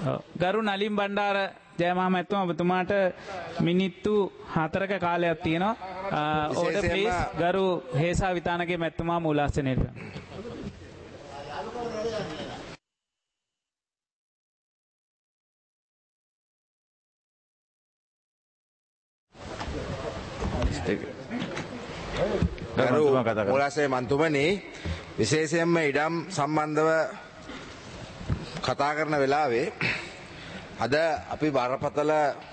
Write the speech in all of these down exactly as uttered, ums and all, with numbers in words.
ගරු නලින් බණ්ඩාර ජයමහා මැතිතුමා ඔබතුමාට මිනිත්තු හතරක කාලයක් තියෙනවා. Order please. ගරු හේසා විතානගේ මැතිතුමා මූලාසනයට. ගරු මූලාසනේ මන්තුමනි, විශේෂයෙන්ම ඉඩම් සම්බන්ධව කතා කරන වෙලාවේ අද අපි බරපතල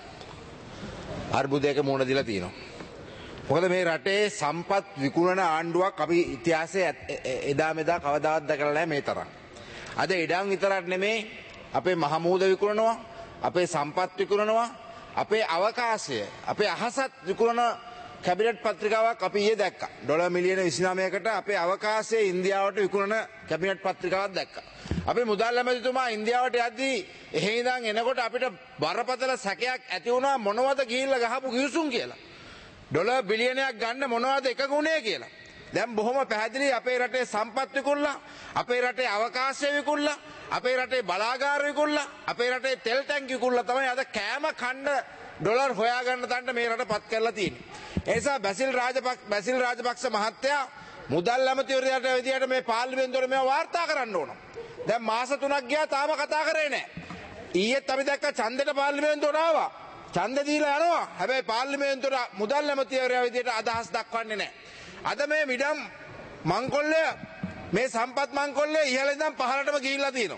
අර්බුදයක මුහුණ දීලා තියෙනවා. මොකද මේ රටේ සම්පත් විකුණන ආණ්ඩුවක් අපි ඉතිහාසයේ එදා මෙදා කවදාවත් දැකලා නැහැ මේ තරම්. අද ඉඩම් විතරක් නෙමේ, අපේ මහමූද විකුණනවා, අපේ සම්පත් විකුණනවා, අපේ අවකාශය, අපේ අහසත් විකුණන කැබිනට් පත්‍රිකාවක් අපි ඊයේ දැක්කා. ඩොලර් මිලියන විසිනවයකට අපේ අවකාශයේ ඉන්දියාවට විකුණන කැබිනට් පත්‍රිකාවක් දැක්කා. අපේ මුදල් ඇමතිතුමා ඉන්දියාවට යද්දී එහෙ ඉඳන් එනකොට අපිට බරපතල සැකයක් ඇති වුණා මොනවද ගිහිල්ලා ගහපු කිවිසුම් කියලා. ඩොලර් බිලියනයක් ගන්න මොනවද එක ගුණය කියලා. දැන් බොහොම පැහැදිලි අපේ රටේ සම්පත් විකුණලා, අපේ රටේ අවකාශය විකුණලා, අපේ රටේ බලාගාර විකුණලා, අපේ රටේ තෙල් ටැංකි විකුණලා තමයි අද කෑම කන්න ඩොලර් හොයාගන්න තන්ට මේ රට පත් කරලා තියෙන්නේ. ඒ නිසා බැසිල් රාජපක්ෂ බැසිල් රාජපක්ෂ මහත්තයා මුදල් ඇමතිවරයාට විදියට මේ පාර්ලිමේන්තුවේ මේවා වාර්තා කරන්න ඕන. දැන් මාස තුනක් ගියා තාම කතා කරේ නැහැ. ඊයේත් අපි දැක්ක ඡන්දෙට පාර්ලිමේන්තුවට ආවා. ඡන්ද දීලා යනවා. හැබැයි පාර්ලිමේන්තුවට මුදල් ඇමතිවරයා විදියට අදහස් දක්වන්නේ නැහැ. අද මේ මිඩම් මංකොල්ලය, මේ සම්පත් මංකොල්ලය ඉහළ ඉඳන් පහළටම ගිහිල්ලා තියෙනවා.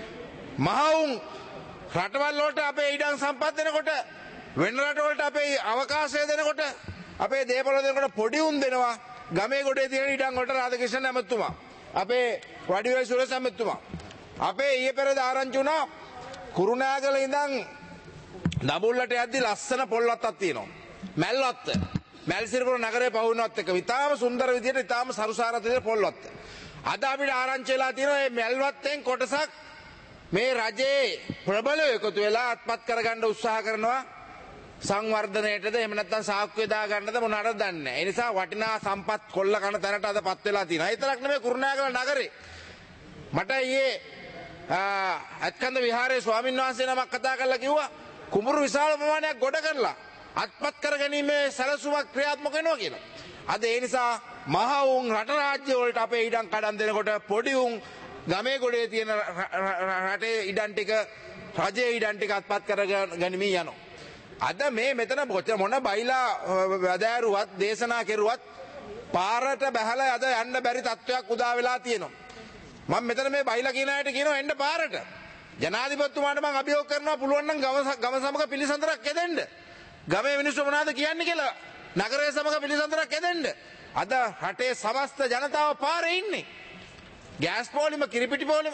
මහවුන් රටවල් වලට අපේ ඉඩම් සම්පත් දෙනකොට, වෙන රටවලට අපේ අවකාශය දෙනකොට, අපේ දේපොළ දෙනකොට පොඩි උන් දෙනවා. ගමේ ගොඩේ තියෙන ඉඩම් වලට රාධකෘෂ්ණන් ඇමතුමා, අපේ වඩිවේ සුරේෂ් ඇමතුමා, අපේ ඊයේ පෙරේද ආරංචි වුණා කුරුණෑගල ඉඳන් දඹුල්ලට යද්දි ලස්සන පොල්වත්තක් තියෙනවා. මැල්වත්ත. මැල්සිරිපුර නගරේ පහුවෙනවත් එක ඉතාම සුන්දර විදියට ඉතාම සරුසාරත් විදියට පොල්වත්ත. අද අපිට ආරංචි වෙලා තියෙනවා මේ මැල්වත්තෙන් කොටසක් මේ රජයේ ප්‍රබලව එකතු වෙලා අත්පත් කරගන්න උත්සාහ කරනවා. සංවර්ධනයේටද එහෙම නැත්නම් සාක්කුවේ දා ගන්නද මොනවාටද දන්නේ නැහැ. ඒ නිසා වටිනා සම්පත් කොල්ල කන තැනට අදපත් වෙලා තියෙනවා. ඒ තරක් නෙමෙයි කුරුණෑගල නගරේ. මට ඊයේ අත්කන්ද විහාරයේ ස්වාමීන් වහන්සේ නමක් කතා කරලා කිව්වා කුඹුරු විශාල ප්‍රමාණයක් ගොඩ කරලා අත්පත් කරගැනීමේ සැලසුමක් ක්‍රියාත්මක වෙනවා කියලා. අද ඒ නිසා මහ උන් රට රාජ්‍ය වලට අපේ ඉඩම් කඩන් දෙනකොට පොඩි උන් ගමේ ගොඩේ තියෙන රටේ ඉඩම් ටික, රජයේ ඉඩම් ටික අත්පත් කරගැනීමේ යනවා. අද මේ මෙතන මොන බයිලා වැදෑරුවත් දේශනා කෙරුවත් පාරට බැහැලා අද යන්න බැරි තත්ත්වයක් උදා වෙලා තියෙනවා. මම මෙතන මේ බයිලා කියන අයට කියනවා එන්න පාරට. ජනාධිපතිතුමාට මම අභියෝග කරනවා පුළුවන් නම් ගම ගම සමග පිළිසඳරක් එදෙන්න. ගමේ මිනිස්සු මොනවද කියන්නේ කියලා නගරයේ සමග පිළිසඳරක් එදෙන්න. අද රටේ සමස්ත ජනතාව පාරේ ඉන්නේ. ගෑස් පොලිම, කිරිපිටි පොලිම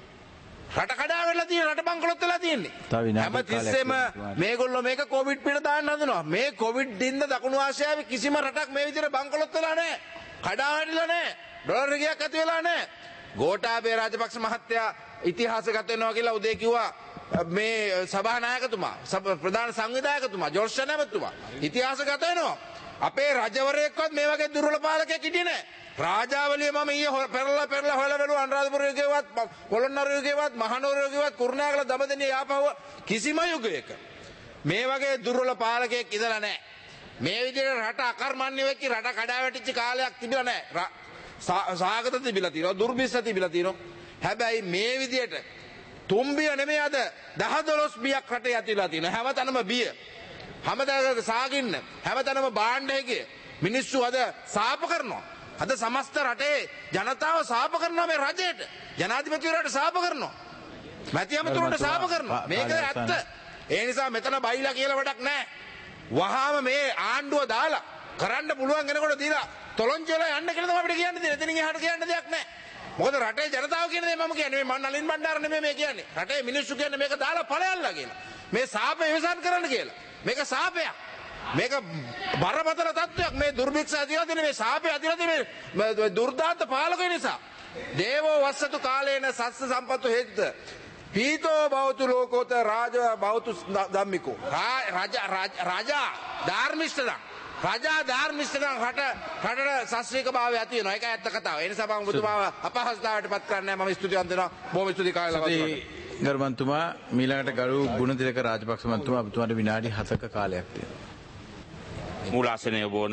රට කඩා වෙලා තියෙන, රට බංකොලොත් වෙලා තියෙන්නේ. හැම තිස්සෙම මේගොල්ලෝ මේක කොවිඩ් පිට දාන්න හදනවා. මේ කොවිඩ් දින්ද දකුණු ආසියාවේ කිසිම රටක් මේ විදිහට බංකොලොත් වෙලා නැහැ. කඩා වැටිලා නැහැ. ඩොලර් රිගයක් ඇති වෙලා නැහැ. ගෝඨාභය රාජපක්ෂ මහත්තයා ඉතිහාසගත වෙනවා කියලා උදේ කිව්වා මේ සභානායකතුමා, ප්‍රධාන සංවිධායකතුමා, ජෝර්ජ් නැමතුමා ඉතිහාසගත වෙනවා. අපේ රජවරයෙක්වත් මේ වගේ දුර්වල පාලකයෙක් හිටියේ නැහැ. රාජාවලිය මම ඊයේ පෙරලා පෙරලා හොයලා බැලුවා අනුරාධපුරයේ ගෙවත්, පොළොන්නරුවේ ගෙවත්, මහනුවරේ ගෙවත්, කුරුණෑගල, දඹදෙණිය යාපහුව කිසිම යුගයක මේ වගේ දුර්වල පාලකයෙක් ඉඳලා නැහැ. මේ විදිහට රට අකර්මණ්‍ය වෙච්ච, රට කඩා වැටිච්ච කාලයක් තිබිලා නැහැ. සාගත තිබිලා තියෙනවා, දුර්භිස්ස තිබිලා තියෙනවා. හැබැයි මේ විදිහට තුම්බිය නෙමෙයි අද දහ දොළොස් බියක් රටේ ඇතිලා තියෙනවා. හැමතැනම බිය. හැමතැනම සාගින්න, හැමතැනම භාණ්ඩ එකේ මිනිස්සු අද සාප කරනවා. අද සමස්ත රටේ ජනතාව සාප කරනවා මේ රජයට. ජනාධිපතිවරයාට සාප කරනවා. මැති ඇමතුරුන්ට සාප කරනවා. මේක ඇත්ත. ඒ නිසා මෙතන බයිලා කියලා වැඩක් නැහැ. වහාම මේ ආණ්ඩුව දාලා කරන්න පුළුවන් කෙනෙකුට දීලා තොලොංචිලා යන්න කියලා තමයි අපිට කියන්න දෙන්නේ. එතනින් එහාට කියන්න දෙයක් නැහැ. මොකද රටේ ජනතාව කියන දේ මම කියන්නේ මම නලින් බණ්ඩාර නෙමෙයි මේ කියන්නේ. රටේ මිනිස්සු කියන්නේ මේක දාලා ඵලයල්ලා කියලා. මේ සාපේ ඉවසන් කරන්න කියලා. මේක සාපයක්. මේක බරපතල තත්ත්වයක්. මේ දුර්භික්ෂ ඇතිලා තියෙන මේ සාපේ ඇතිලා තියෙන මේ දුර්දාන්ත පාලකය නිසා. දේවෝ වස්සතු කාලේන සස්ස සම්පත්තු හේතුත පීතෝ බෞතු ලෝකෝත රාජ බෞතු ධම්මිකෝ. රාජා රාජා ධාර්මිෂ්ඨ රජා ධාර්මිෂ්ඨකම් රට රටට ශාස්ත්‍රීය භාවය ඇති වෙනවා. ඒකයි ඇත්ත කතාව. ඒ නිසා මම ඔබතුමාව අපහසුතාවයට පත් කරන්නේ නැහැ. මම ස්තුතිවන්ත වෙනවා. බොහොම ස්තුතියි කාලය ලබා දුන්නාට. ගරුමන්තුමා මීළඟට ගරු ගුණතිලක රාජපක්ෂ මන්තුමා ඔබතුමාට විනාඩි හතක කාලයක් තියෙනවා. මූලාසනය බෝන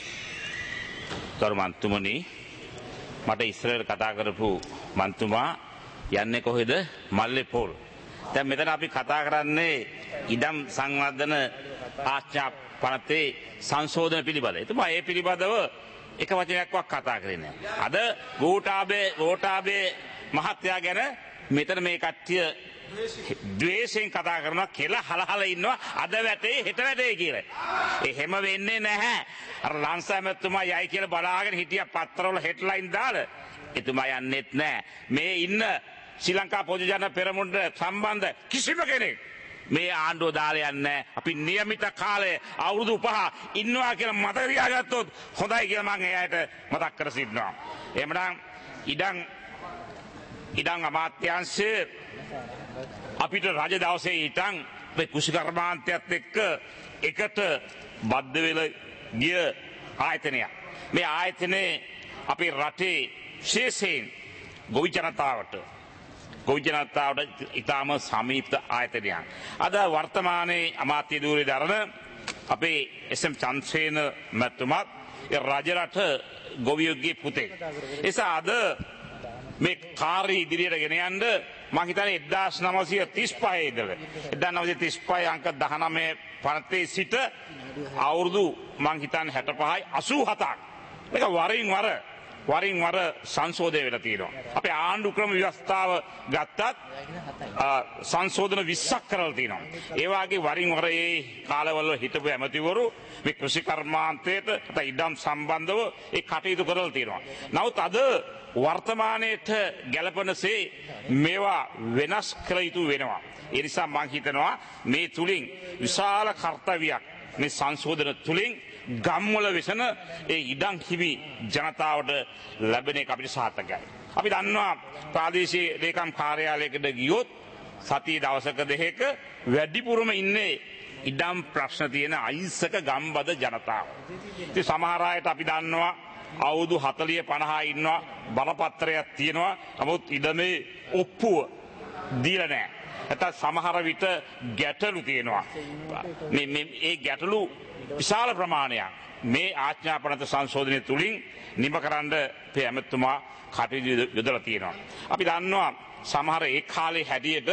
ගරු මන්තුමනි මට ඉස්සරහට කතා කරපු මන්තුමා යන්නේ කොහෙද? මල්ලේ පොල්. දැන් මෙතන අපි කතා කරන්නේ ඉඩම් සංවර්ධන ආඥා පනතේ සංශෝධන පිළිබඳව. එතුමා ඒ පිළිබඳව එක වචනයක්වත් කතා කරේ නැහැ. අද ගෝඨාභය ගෝඨාභය මහත්තයා ගැන මෙතන මේ කට්ටිය ද්වේෂයෙන් කතා කරනවා කියලා හලහල ඉන්නවා අද වැටේ හෙට වැටේ කියලා. එහෙම වෙන්නේ නැහැ. අර ලංසාමතුමා යයි කියලා බලාගෙන හිටියා පත්තරවල හෙඩ්ලයින් දාලා. එතුමා යන්නෙත් නැහැ. මේ ඉන්න ශ්‍රී ලංකා පොදු ජන පෙරමුණට සම්බන්ධ කිසිම කෙනෙක් මේ ආණ්ඩුව දාලා යන්නේ අපි નિયમિત කාලේ අවුරුදු පහ ඉන්නවා කියලා මතක තියාගත්තොත් හොඳයි කියලා මම එයාට මතක් කර සිටිනවා. එහෙමනම් ඉඩම් ඉඩම් අමාත්‍යාංශය අපිට රජ දවසේ ඉතින් මේ කුෂිකර්මාන්තයත් එක්ක එකට බද්ධ වෙලා ගිය ආයතනයක්. මේ ආයතනේ අපේ රටේ විශේෂයෙන් ගොවි ජනතාවට ගොවි ජනතාවට ඉතාම සමීප ආයතනයක්. අද වර්තමානයේ අමාත්‍ය ධූරයේ දරන අපේ එස්.එම්. චන්ද්‍රසේන මැතිතුමත් ඒ රජ රට ගොවියෙකුගේ පුතෙක්. එසා අද මේ කාර්ය ඉදිරියට ගෙන යන්න මම හිතන්නේ එක්දාස් නවසිය තිස් පහේ ඉඳලා එක්දාස් නවසිය තිස් පහ අංක දහනවය පනතේ සිට අවුරුදු මම හිතන්නේ හැට පහයි අසූ හතක් මේක වරින් වර වරින් වර සංශෝධනය වෙලා තියෙනවා. අපේ ආණ්ඩු ක්‍රම ව්‍යවස්ථාව ගත්තත් සංශෝධන විස්සක් කරලා තියෙනවා. ඒ වගේ වරින් වර ඒ කාලවල හිටපු ඇමතිවරු මේ කෘෂි කර්මාන්තයට ඉඩම් සම්බන්ධව ඒ කටයුතු කරලා තියෙනවා. නමුත් අද වර්තමානයේට ගැලපෙනසේ මේවා වෙනස් කළ යුතු වෙනවා. ඒ නිසා මම හිතනවා මේ තුලින් විශාල කර්තව්‍යයක් මේ සංශෝධන තුලින් ගම්වල වෙසෙන ඒ ඉඩම් හිමි ජනතාවට ලැබෙන එක අපිට සාර්ථකයි. අපි දන්නවා ප්‍රාදේශීය ලේකම් කාර්යාලයකට ගියොත් සතිය දවසක දෙකක වැඩිපුරම ඉන්නේ ඉඩම් ප්‍රශ්න තියෙන අහිංසක ගම්බද ජනතාව. ඉතින් සමහර අයට අපි දන්නවා අවුරුදු හතලිය පනහ ඉන්නවා බලපත්‍රයක් තියෙනවා. නමුත් ඉඩමේ ඔප්පුව දීලා නැහැ. නැත්නම් සමහර විට ගැටලු තියෙනවා. මේ මේ ඒ ගැටලු විශාල ප්‍රමාණයක් මේ ආඥා පනත සංශෝධනය තුලින් නිම කරන්න ඇමතුමා කටයුතු යොදලා තියෙනවා. අපි දන්නවා සමහර ඒ කාලේ හැටියට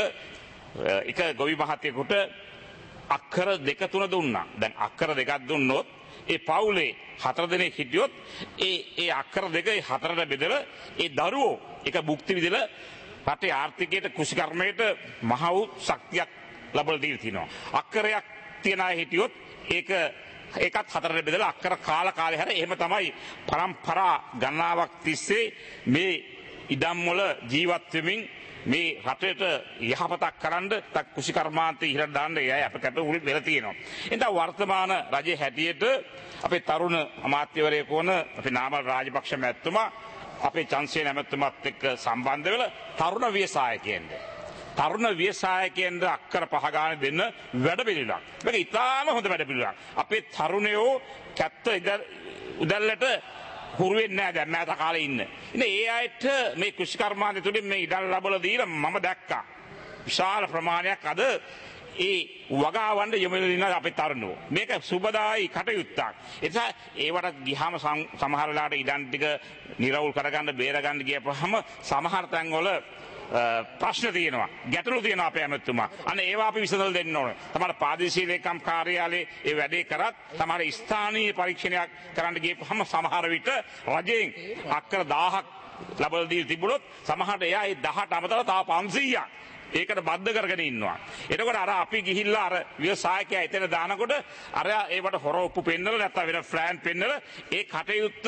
එක ගොවි මහත්තයෙකුට අක්කර දෙක තුන දුන්නා. දැන් අක්කර දෙකක් දුන්නොත් ඒ පවුලේ හතර දෙනෙක් හිටියොත් ඒ ඒ අක්කර දෙක හතරට බෙදලා ඒ දරුවෝ එක භුක්ති විඳලා රටේ ආර්ථිකයට කුෂිකර්මයට මහ වූ ශක්තියක් ලබා දීලා තිනවා. අක්කරයක් තියන අය හිටියොත් ඒක ඒකත් හතරට බෙදලා අක්කර කාල කාලේ හැර එහෙම තමයි පරම්පරා ගණනාවක් තිස්සේ මේ ඉඩම් වල ජීවත් වෙමින් මේ රටේට යහපතක් කරන්න තක් කුෂිකර්මාන්තය ඉහළට දාන්න එයයි අපකට උල් වෙලා තියෙනවා. එතන වර්තමාන රජයේ හැටියට අපේ තරුණ අමාත්‍යවරයෙකු වන අපේ නාමල් රාජපක්ෂ මැතිතුමා අපේ චන්ද්‍රසේන මැතිතුමත් එක්ක සම්බන්ධ වෙලා තරුණ ව්‍යවසායකයන්ට තරුණ ව්‍යවසායකයන්ට අක්කර පහ ගානේ දෙන්න වැඩ පිළිවෙලක්. මේක ඉතාම හොඳ වැඩ පිළිවෙලක්. අපේ තරුණයෝ කැත්ත උදැල්ලට හුරු වෙන්නේ නැහැ දැන් මෑත කාලේ ඉන්න. ඉතින් ඒ අයට මේ කුෂිකර්මාන්තය තුළින් මේ ඉඩම් ලැබලා දීලා මම දැක්කා. විශාල ප්‍රමාණයක් අද ඒ වගාවන්න යොමු වෙලා ඉන්න අපේ තරුණයෝ. මේක සුබදායි කටයුත්තක්. ඒ නිසා ඒවට ගියාම සමහර වෙලාවට ඉඩම් ටික නිරවුල් කරගන්න බේරගන්න ගියපහම සමහර තැන්වල ප්‍රශ්න තියෙනවා ගැටලු තියෙනවා අපේ ඇමතුමා. අන්න ඒවා අපි විසඳලා දෙන්න ඕනේ. තමයි ප්‍රාදේශීය ලේකම් කාර්යාලයේ ඒ වැඩේ කරත් තමයි ස්ථානීය පරීක්ෂණයක් කරන්න ගියපහම සමහර විට රජයෙන් අක්කර දහයක් ලබා දී තිබුණොත් සමහරට එයා ඒ දහට අමතරව තව පන්සීයක් ඒකට බද්ධ කරගෙන ඉන්නවා. එතකොට අර අපි ගිහිල්ලා අර ව්‍යවසායකයා එතන දානකොට අර ඒවට හොර ඔප්පු පෙන්නලා නැත්නම් වෙන ෆ්ලෑන් පෙන්නලා ඒ කටයුත්ත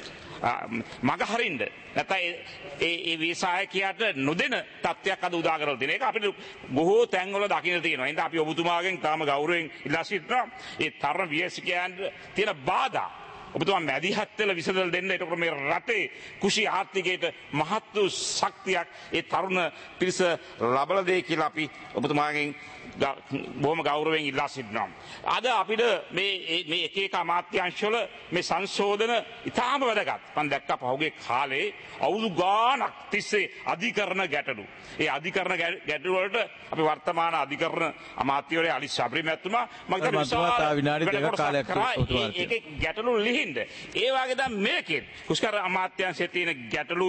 මග හරින්න නැත්නම් ඒ ඒ ව්‍යවසායකයාට නොදෙන තත්ත්වයක් අද උදා කරලා තියෙන එක අපිට බොහෝ තැන්වල දකින්න තියෙනවා. එහෙනම් අපි ඔබතුමාගෙන් තාම ගෞරවයෙන් ඉල්ලා සිටිනවා. ඒ තරණ ව්‍යවසායකයන්ට තියෙන බාධා ඔබතුමා මැදිහත් වෙලා විසඳලා දෙන්න. එතකොට මේ රටේ කුෂි ආර්ථිකයට මහත් වූ ශක්තියක් ඒ තරුණ පිරිස ලබලා දෙයි කියලා අපි ඔබතුමාගෙන් බොහොම ගෞරවයෙන් ඉල්ලා සිටිනවා. අද අපිට මේ මේ එක එක අමාත්‍යාංශවල මේ සංශෝධන ඉතාම වැදගත්. මම දැක්කා පහුගිය කාලේ අවුරුදු ගාණක් තිස්සේ අධිකරණ ගැටලු. ඒ අධිකරණ ගැටලු වලට අපි වර්තමාන අධිකරණ අමාත්‍යවරයා අලි ශබ්‍රි මැතිතුමා මම මතුමා විනාඩි දෙකක් කාලයක් ඒකේ ගැටලු ලිහින්ද ඒ වගේ දැන් මේකේ කුෂ්කර අමාත්‍යාංශයේ තියෙන ගැටලු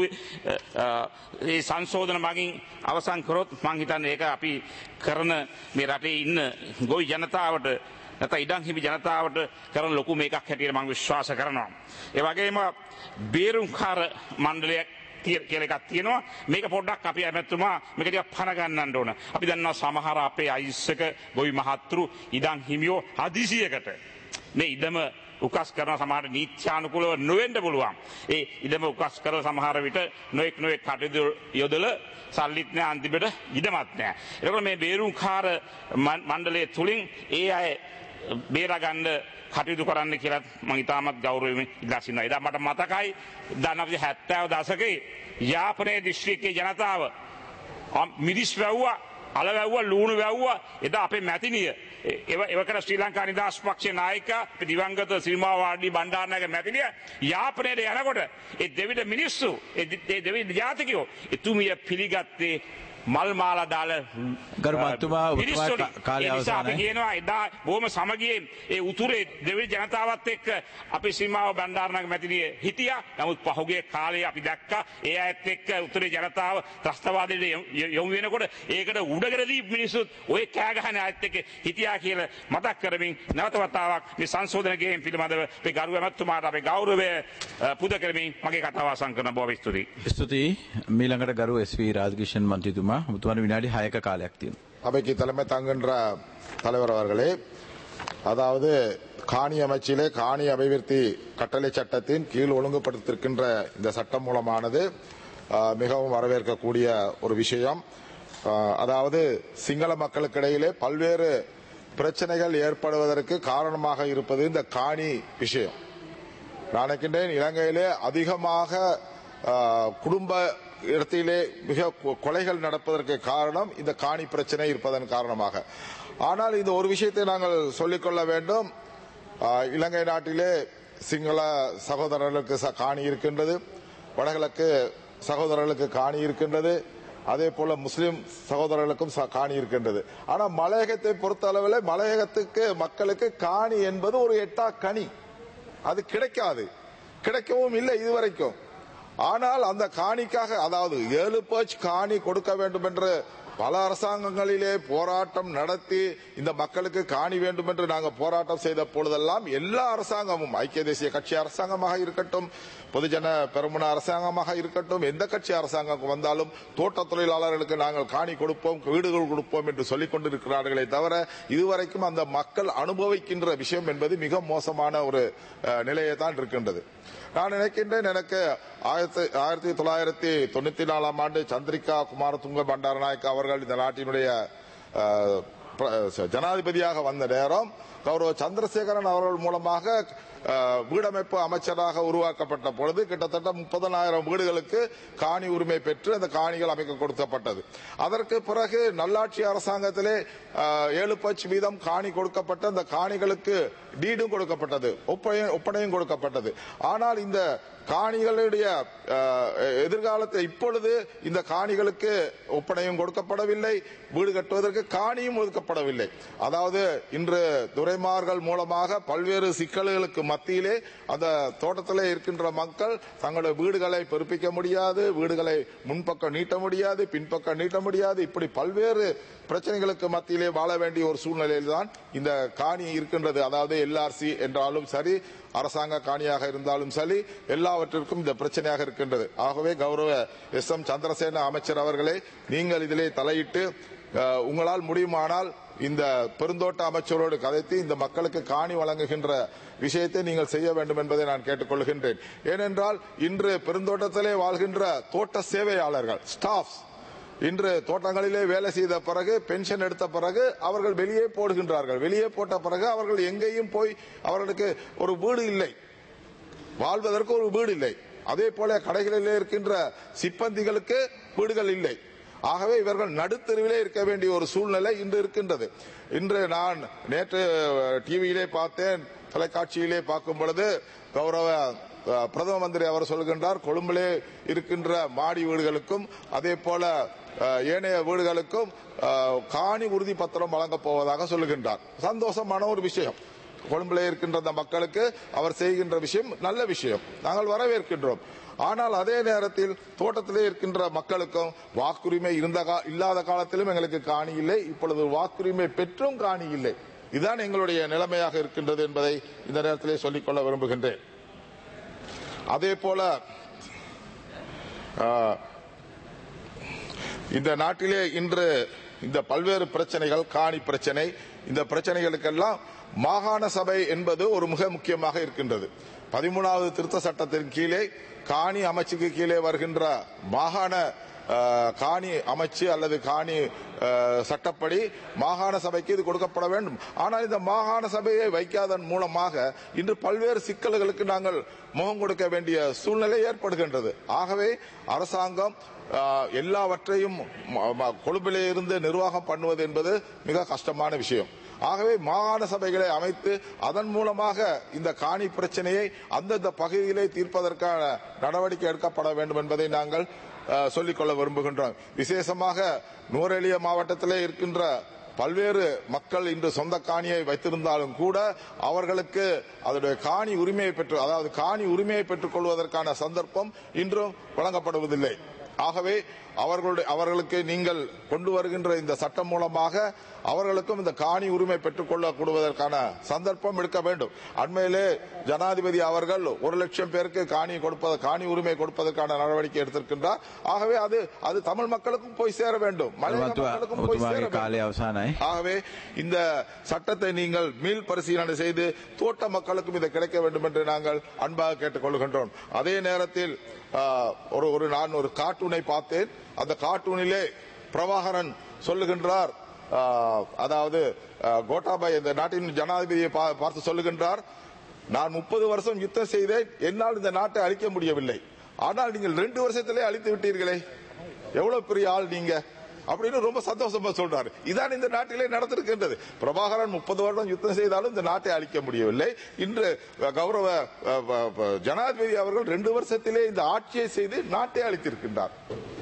ඒ සංශෝධන මගින් අවසන් කරොත් මම හිතන්නේ ඒක අපි කරන මේ රටේ ඉන්න ගොවි ජනතාවට නැත්නම් ඉඩම් හිමි ජනතාවට කරන ලොකු මේකක් හැටියට මම විශ්වාස කරනවා. ඒ වගේම බේරුම්කාර මණ්ඩලයක් කියලා එකක් තියෙනවා. මේක පොඩ්ඩක් අපි ඇමතුමා මේක ටිකක් පණ ගන්නන්න ඕන. අපි දන්නවා සමහර අපේ අයිස්සක ගොවි මහත්තුරු ඉඩම් හිමියෝ හදිසියකට මේ ඉඩම උකස් කරන සමහර නීත්‍යානුකූලව නොවෙන්න පුළුවන්. ඒ ඉඩම උකස් කරන සමහර විට නොඑක් නොඑක් කටයුතු යොදලා සල්ලිත් නෑ අන්තිමට ඉඩමත් නෑ. ඒකෝල මේ බේරුම්කාර මණ්ඩලයේ තුලින් ඒ අය බේරා ගන්න කටයුතු කරන්න කියලා මම ඉතාමත් ගෞරවයෙන් ඉල්ලා සිටිනවා. එදා මට මතකයි දහනවසිය හැත්තෑ දශකයේ යාපනයේ දිස්ත්‍රික්කයේ ජනතාව මිරිස් වැව්වා, අල වැව්වා, ලුණු වැව්වා. එදා අපේ මැතිනිය එවකට ශ්‍රී ලංකා නිදහස් පක්ෂයේ නායකයා දිවංගත සිරිමා වාඩි බණ්ඩාරනායක මැතිනිය යාපනයේ යනකොට ඒ දෙවිද මිනිස්සු ඒ දෙවිද ජාතිකයෝ එතුමිය පිළිගත්තේ මල් මාලා දාලා ගරු මතුමා ඔබතුමා කාලය අවසන්යි. අපි කියනවා එදා බොහොම සමගියෙන් ඒ උතුරේ දෙවි ජනතාවත් එක්ක අපි සීමාව බණ්ඩාරනායක මැතිනිය හිටියා. නමුත් පහුගිය කාලේ අපි දැක්කා ඒ අයත් එක්ක උතුරේ ජනතාව ත්‍රස්තවාදයට යොමු වෙනකොට ඒකට උඩගරදී මිනිස්සුත් ඔය කෑ ගහන අයත් එක්ක හිටියා කියලා මතක් කරමින් නැවත වතාවක් මේ සංශෝධන ගේම් පිළිබඳව මේ ගරු මැතිතුමාට අපේ ගෞරවය පුද කරමින් මගේ කතාව අවසන් කරන බොහොම ස්තුතියි. ස්තුතියි. මීළඟට ගරු එස් වී රාජකිෂන් මන්ත්‍රීතුමා முத்துவான வினாடி ஹாயக்க காலையாக தீரும் அவைக்கு தலைமை தாங்குகின்ற தலைவர் அவர்களே, அதாவது காணி அமைச்சிலே காணி அபிவிருத்தி கட்டளை சட்டத்தின் கீழ் ஒழுங்குபடுத்திருக்கின்ற இந்த சட்டம் மூலமானது மிகவும் வரவேற்கக்கூடிய ஒரு விஷயம். அதாவது சிங்கள மக்களுக்கிடையிலே பல்வேறு பிரச்சனைகள் ஏற்படுவதற்கு காரணமாக இருப்பது இந்த காணி விஷயம். நான் நினைக்கின்றேன் இலங்கையிலே அதிகமாக குடும்ப இடத்திலே மிக கொலைகள் நடப்பதற்கு காரணம் இந்த காணி பிரச்சனை இருப்பதன் காரணமாக. ஆனால் இந்த ஒரு விஷயத்தை நாங்கள் சொல்லிக்கொள்ள வேண்டும். இலங்கை நாட்டிலே சிங்கள சகோதரர்களுக்கு காணி இருக்கின்றது, வடகிழக்கு சகோதரர்களுக்கு காணி இருக்கின்றது, அதே போல முஸ்லிம் சகோதரர்களுக்கும் காணி இருக்கின்றது. ஆனா மலையகத்தை பொறுத்த அளவில் மலையகத்துக்கு மக்களுக்கு காணி என்பது ஒரு எட்டா கனி, அது கிடைக்காது, கிடைக்கவும் இல்லை இதுவரைக்கும். ஆனால் அந்த காணிக்காக, அதாவது ஏழு பர்ச் காணி கொடுக்க வேண்டும் என்று பல அரசாங்கங்களிலே போராட்டம் நடத்தி இந்த மக்களுக்கு காணி வேண்டும் என்று நாங்கள் போராட்டம் செய்த பொழுதெல்லாம் எல்லா அரசாங்கமும், ஐக்கிய தேசிய கட்சி அரசாங்கமாக இருக்கட்டும், பொதுஜன பெருமுன அரசாங்கமாக இருக்கட்டும், எந்த கட்சி அரசாங்கம் வந்தாலும் தோட்ட தொழிலாளர்களுக்கு நாங்கள் காணி கொடுப்போம், வீடுகள் கொடுப்போம் என்று சொல்லிக் கொண்டிருக்கிறார்களே தவிர இதுவரைக்கும் அந்த மக்கள் அனுபவிக்கின்ற விஷயம் என்பது மிக மோசமான ஒரு நிலையை தான் இருக்கின்றது. நான் நினைக்கின்றேன், எனக்கு ஆயிரத்தி ஆயிரத்தி தொள்ளாயிரத்தி தொண்ணூத்தி நாலாம் ஆண்டு சந்திரிகா குமாரதுங்க பண்டாரநாயக்க அவர்கள் இந்த நாட்டினுடைய ஜனாதிபதியாக வந்த நேரம் கௌரவ சந்திரசேகரன் அவர்கள் மூலமாக வீடமைப்பு அமைச்சராக உருவாக்கப்பட்ட பொழுது கிட்டத்தட்ட முப்பதனாயிரம் வீடுகளுக்கு காணி உரிமை பெற்று அந்த காணிகள் அமைக்க கொடுக்கப்பட்டது. அதற்கு பிறகு நல்லாட்சி அரசாங்கத்திலே ஏழு பட்ச வீதம் காணி கொடுக்கப்பட்ட அந்த காணிகளுக்கு டீடும் கொடுக்கப்பட்டது, ஒப்பனையும் கொடுக்கப்பட்டது. ஆனால் இந்த காணிகளுடைய எதிர்காலத்தை இப்பொழுது இந்த காணிகளுக்கு ஒப்பனையும் கொடுக்கப்படவில்லை, வீடு கட்டுவதற்கு காணியும் ஒதுக்கப்படவில்லை. அதாவது இன்று துரைமார்கள் மூலமாக பல்வேறு சிக்கல்களுக்கு மத்தியிலே அந்த தோட்டத்திலே இருக்கின்ற மக்கள் தங்களுடைய வீடுகளை பெருப்பிக்க முடியாது, வீடுகளை முன்பக்கம் நீட்ட முடியாது, பின்பக்கம் நீட்ட முடியாது, இப்படி பல்வேறு பிரச்சனைகளுக்கு மத்தியிலே வாழ வேண்டிய ஒரு சூழ்நிலையில் தான் இந்த காணி இருக்கின்றது. அதாவது எல்ஆர்சி என்றாலும் சரி, அரசாங்க காணியாக இருந்தாலும் சரி, எல்லாவற்றிற்கும் இந்த பிரச்சனையாக இருக்கின்றது. ஆகவே கௌரவ எஸ் எம் சந்திரசேன அமைச்சர் அவர்களே, நீங்கள் இதிலே தலையிட்டு உங்களால் முடியுமானால் இந்த பெருந்தோட்ட அமைச்சரோடு கதைத்து இந்த மக்களுக்கு காணி வழங்குகின்ற விஷயத்தை நீங்கள் செய்ய வேண்டும் என்பதை நான் கேட்டுக்கொள்கின்றேன். ஏனென்றால் இன்று பெருந்தோட்டத்திலே வாழ்கின்ற தோட்ட சேவையாளர்கள், ஸ்டாஃப், இன்று தோட்டங்களிலே வேலை செய்த பிறகு பென்ஷன் எடுத்த பிறகு அவர்கள் வெளியே போடுகின்றார்கள். வெளியே போட்ட பிறகு அவர்கள் எங்கேயும் போய் அவர்களுக்கு ஒரு வீடு இல்லை. வாழ்வதற்கு ஒரு வீடு இல்லை. அதே போல கடைகளிலே இருக்கின்ற சிப்பந்திகளுக்கு வீடுகள் இல்லை. ஆகவே இவர்கள் நடுத்தருவிலே இருக்க வேண்டிய ஒரு சூழ்நிலை இன்று இருக்கின்றது. இன்று நான் நேற்று டிவியிலே பார்த்தேன், தொலைக்காட்சியிலே பார்க்கும் பொழுது கௌரவ பிரதம மந்திரி அவர் சொல்கின்றார், கொழும்பிலே இருக்கின்ற மாடி வீடுகளுக்கும் அதே போல ஏனைய வீடுகளுக்கும் காணி உறுதி பத்திரம் வழங்கப் போவதாக சொல்லுகின்றார். சந்தோஷமான ஒரு விஷயம். கொழும்பிலே இருக்கின்ற அந்த மக்களுக்கு அவர் செய்கின்ற விஷயம் நல்ல விஷயம், நாங்கள் வரவேற்கின்றோம். ஆனால் அதே நேரத்தில் தோட்டத்திலே இருக்கின்ற மக்களுக்கும் வாக்குரிமை இருந்த இல்லாத காலத்திலும் எங்களுக்கு காணி இல்லை, இப்பொழுது வாக்குரிமை பெற்றும் காணி இல்லை. இதுதான் எங்களுடைய நிலைமையாக இருக்கின்றது என்பதை இந்த நேரத்திலே சொல்லிக்கொள்ள விரும்புகின்றேன். அதே போல இந்த நாட்டிலே இன்று இந்த பல்வேறு பிரச்சனைகள், காணி பிரச்சனை, இந்த பிரச்சனைகளுக்கெல்லாம் மாகாண சபை என்பது ஒரு மிக முக்கியமாக இருக்கின்றது. பதிமூணாவது திருத்த சட்டத்தின் கீழே காணி அமைச்சுக்கு கீழே வருகின்ற மாகாண காணி அமைச்சு அல்லது காணி சட்டப்படி மாகாண சபைக்கு இது கொடுக்கப்பட வேண்டும். ஆனால் இந்த மாகாண சபையை வைக்காதன் மூலமாக இன்று பல்வேறு சிக்கல்களுக்கு நாங்கள் முகம் கொடுக்க வேண்டிய சூழ்நிலை ஏற்படுகின்றது. ஆகவே அரசாங்கம் எல்லாவற்றையும் கொழும்பிலே இருந்து நிர்வாகம் பண்ணுவது என்பது மிக கஷ்டமான விஷயம். ஆகவே மாகாண சபைகளை அமைத்து அதன் மூலமாக இந்த காணி பிரச்சனையை அந்தந்த பகுதியிலே தீர்ப்பதற்கான நடவடிக்கை எடுக்கப்பட வேண்டும் என்பதை நாங்கள் சொல்லிக்கொள்ள விரும்புகின்றோம். விசேஷமாக நுவரெலியா மாவட்டத்திலே இருக்கின்ற பல்வேறு மக்கள் இன்று சொந்த காணியை வைத்திருந்தாலும் கூட அவர்களுக்கு அதனுடைய காணி உரிமையை பெற்று அதாவது காணி உரிமையை பெற்றுக் கொள்வதற்கான சந்தர்ப்பம் இன்றும் வழங்கப்படுவதில்லை. ஆகவே அவர்களுடைய அவர்களுக்கு நீங்கள் கொண்டு வருகின்ற இந்த சட்டம் மூலமாக அவர்களுக்கும் இந்த காணி உரிமை பெற்றுக் கொள்ளக்கூடுவதற்கான சந்தர்ப்பம் எடுக்க வேண்டும். அண்மையிலே ஜனாதிபதி அவர்கள் ஒரு லட்சம் பேருக்கு காணி கொடுப்பது காணி உரிமை கொடுப்பதற்கான நடவடிக்கை எடுத்திருக்கின்றார். ஆகவே அது அது தமிழ் மக்களுக்கும் போய் சேர வேண்டும், மலையாள மக்களுக்கும் போய் சேர வேண்டும். ஆகவே இந்த சட்டத்தை நீங்கள் மீள் பரிசீலனை செய்து தோட்ட மக்களுக்கும் இதை கிடைக்க வேண்டும் என்று நாங்கள் அன்பாக கேட்டுக் கொள்கின்றோம். அதே நேரத்தில் ஒரு ஒரு நான் ஒரு கார்ட்டூனை பார்த்தேன். அந்த கார்ட்டூனிலே பிரபாகரன் சொல்லுகின்றார், அதாவது கோட்டாபாய் இந்த நாட்டின் ஜனாதிபதியை பார்த்து சொல்லுகின்றார், நான் முப்பது வருஷம் யுத்தம் செய்தேன், என்னால் இந்த நாட்டை அழிக்க முடியவில்லை, ஆனால் நீங்கள் ரெண்டு வருஷத்திலே அழித்து விட்டீர்களே, எவ்வளவு பெரிய ஆள் நீங்க அப்படின்னு ரொம்ப சந்தோஷமா சொல்றாரு. இதான் இந்த நாட்டிலே நடந்திருக்கின்றது. பிரபாகரன் முப்பது வருடம் யுத்தம் செய்தாலும் இந்த நாட்டை அழிக்க முடியவில்லை. இன்று கௌரவ ஜனாதிபதி அவர்கள் ரெண்டு வருஷத்திலே இந்த ஆட்சியை செய்து நாட்டை அழித்திருக்கின்றார்.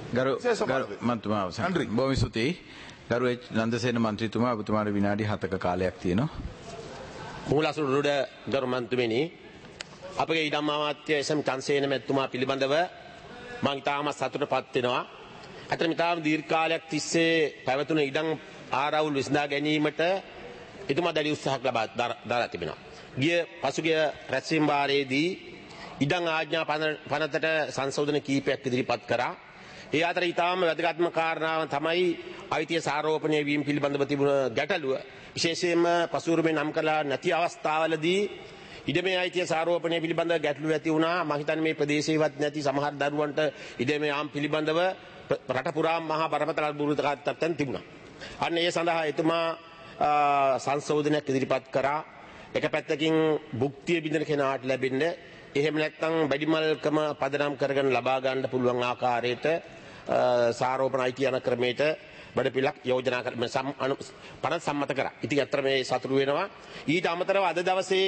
நன்றி. බොහොම ස්තුතියි. ගරු එච් නන්දසේන මන්ත්‍රීතුමා, ඔබතුමාට විනාඩි හතක කාලයක් තියෙනවා. මූලාසුරුඩ ගරු මන්ත්‍රීතුමනි, අපගේ ඉඩම් අමාත්‍ය එස් එම් චන්සේන මැතිතුමා පිළිබඳව මම ඉතාමත් සතුටුපත් වෙනවා. අතන ඉතාම දීර්ඝ කාලයක් තිස්සේ පැවතුන ඉඩම් ආරවුල් විසඳා ගැනීමට එතුමා දැඩි උත්සාහයක් ලබා දරා තිබෙනවා. ගිය පසුගිය රැස්වීම වාරයේදී ඉඩම් ආඥා පනතට සංශෝධන කීපයක් ඉදිරිපත් කරා. ඒ අතර ඉතාම වැදගත්ම කාරණාව තමයි අයිතිය සාරෝපණය වීම පිළිබඳව තිබුණ ගැටලුව. විශේෂයෙන්ම පසුරුමේ නම් කළා නැති අවස්ථාවලදී ඉඩමේ අයිතිය සාරෝපණය පිළිබඳව ගැටලුව ඇති වුණා. මම හිතන්නේ මේ ප්‍රදේශයේවත් නැති සමහර දරුවන්ට ඉඩමේ යාම් පිළිබඳව රට පුරාම මහා බරපතල අභිවෘද්ධිකාරීත්වයන් තිබුණා. අන්න ඒ සඳහා එතුමා සංශෝධනයක් ඉදිරිපත් කරා. එක පැත්තකින් භුක්තිය බිඳින කෙනාට ලැබෙන්න, එහෙම නැත්නම් බැඩිමල්කම පදනම් කරගෙන ලබා ගන්න පුළුවන් ආකාරයට සාරෝපණ අයිතිය යන ක්‍රමයට බඩපිලක් යෝජනා කර පනත් සම්මත කරා. ඉතින් අතර මේ සතුරු වෙනවා. ඊට අමතරව අද දවසේ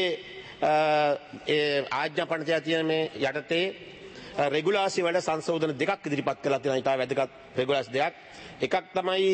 ඒ ආඥා පනතේ තියෙන මේ යටතේ රෙගුලාසි වල සංශෝධන දෙකක් ඉදිරිපත් කළා තියෙනවා. ඊට වැදගත් රෙගුලාසි දෙකක්. එකක් තමයි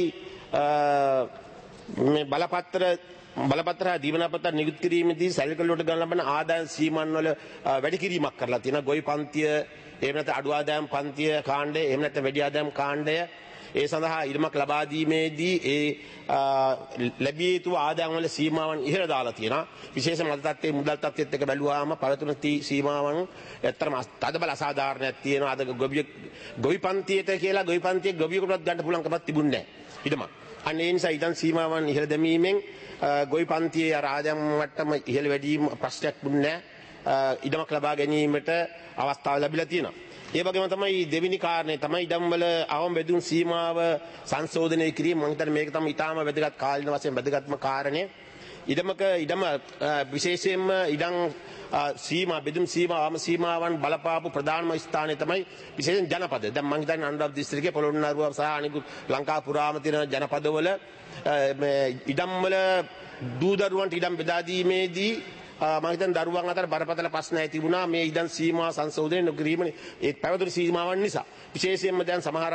මේ බලපත්‍ර බලපත්‍ර දීවනාපත්‍ර නිකුත් කිරීමේදී සැලකලුවට ගන්න ලබන ආදායම් සීමාන් වල වැඩි කිරීමක් කරලා තියෙනවා. ගොවි පන්තිය, එහෙම නැත්නම් අඩු ආදායම් පන්තිය කාණ්ඩය, එහෙම නැත්නම් වැඩි ආදායම් කාණ්ඩය ඒ සඳහා ඉඩමක් ලබා දීමේදී ඒ ලැබිය යුතු ආදායම් වල සීමාවන් ඉහළ දාලා තියෙනවා. විශේෂ මත තත්ත්වයේ මුදල් තත්ත්වයත් එක්ක බැලුවාම පළතුරු සීමාවන් ඇත්තටම තදබල අසාධාරණයක් තියෙනවා. අද ගොවි ගොවි පන්තියට කියලා ගොවි පන්තියේ ගොවියෙකුටවත් ගන්න පුළුවන් කමක් තිබුණේ නැහැ ඉඩමක්. අන්න ඒ නිසා ඉඩම් සීමාවන් ඉහළ දැමීමෙන් ගොවි පන්තියේ අර ආදායම් මට්ටම ඉහළ වැඩිම ප්‍රශ්නයක් දුන්නේ නැහැ. ඉඩමක් ලබා ගැනීමට අවස්ථාව ලැබිලා තියෙනවා. ඒ වගේම තමයි දෙවෙනි කාරණේ තමයි ඉඩම් වල අවම බෙදුම් සීමාව සංශෝධනය කිරීම. මම හිතන්නේ මේක තමයි ඊටාම වැදගත් කාලින වශයෙන් වැදගත්ම කාරණේ. ඉඩමක ඉඩම විශේෂයෙන්ම ඉඩම් සීමා බෙදුම් සීමා ආම සීමාවන් බලපාපු ප්‍රධානම ස්ථානය තමයි විශේෂයෙන් ජනපද. දැන් මම හිතන්නේ අනුරාධපුර දිස්ත්‍රික්කයේ පොළොන්නරුව සහ අනිකුත් ලංකා පුරාම තියෙන ජනපදවල මේ ඉඩම් වල දූ දරුවන්ට ඉඩම් බෙදා දීමේදී මම හිතන්නේ දරුවන් අතර බරපතල ප්‍රශ්න ඇති වුණා මේ ඉඩම් සීමා සංශෝධනය නොකිරීමනේ ඒ පැවතුණු සීමාවන් නිසා. විශේෂයෙන්ම දැන් සමහර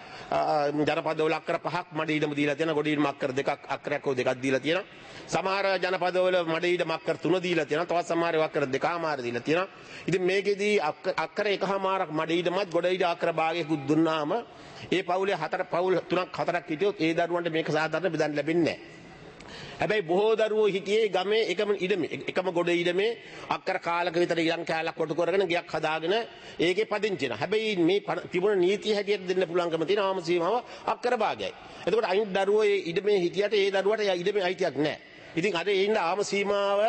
ජනපදවල අක්කර පහක් මඩ ඉඩම දීලා තියෙනවා. ගොඩ ඉඩම අක්කර දෙකක් අක්කරයක් හෝ දෙකක් දීලා තියෙනවා. සමහර ජනපදවල මඩ ඉඩම අක්කර තුන දීලා තියෙනවා. තවත් සමහර අක්කර දෙකමාර දීලා තියෙනවා. ඉතින් මේකෙදී අක්කර එකමාරක් මඩ ඉඩමත් ගොඩ ඉඩ අක්කර භාගයකුත් දුන්නාම ඒ පවුලේ හතර පවුල් තුනක් හතරක් හිටියොත් ඒ දරුවන්ට මේක සාධාරණ බෙදන්න ලැබෙන්නේ නැහැ. හැබැයි බොහෝ දරුවෝ හිටියේ ගමේ එකම ඉඩමේ එකම ගොඩ ඉඩමේ අක්කර කාලක විතර ඉලං කෑල්ලක් කොටු කරගෙන ගියක් හදාගෙන ඒකේ පදිංචි වෙනවා. හැබැයි මේ තිබුණ නීතිය හැටියට දෙන්න පුළුවන්කම තියෙන ආම සීමාව අක්කර භාගයයි. එතකොට අනිත් දරුවෝ ඒ ඉඩමේ හිටියට ඒ දරුවට ඉඩමේ අයිතියක් නැහැ. ඉතින් අද ඒ ඉන්න ආම සීමාව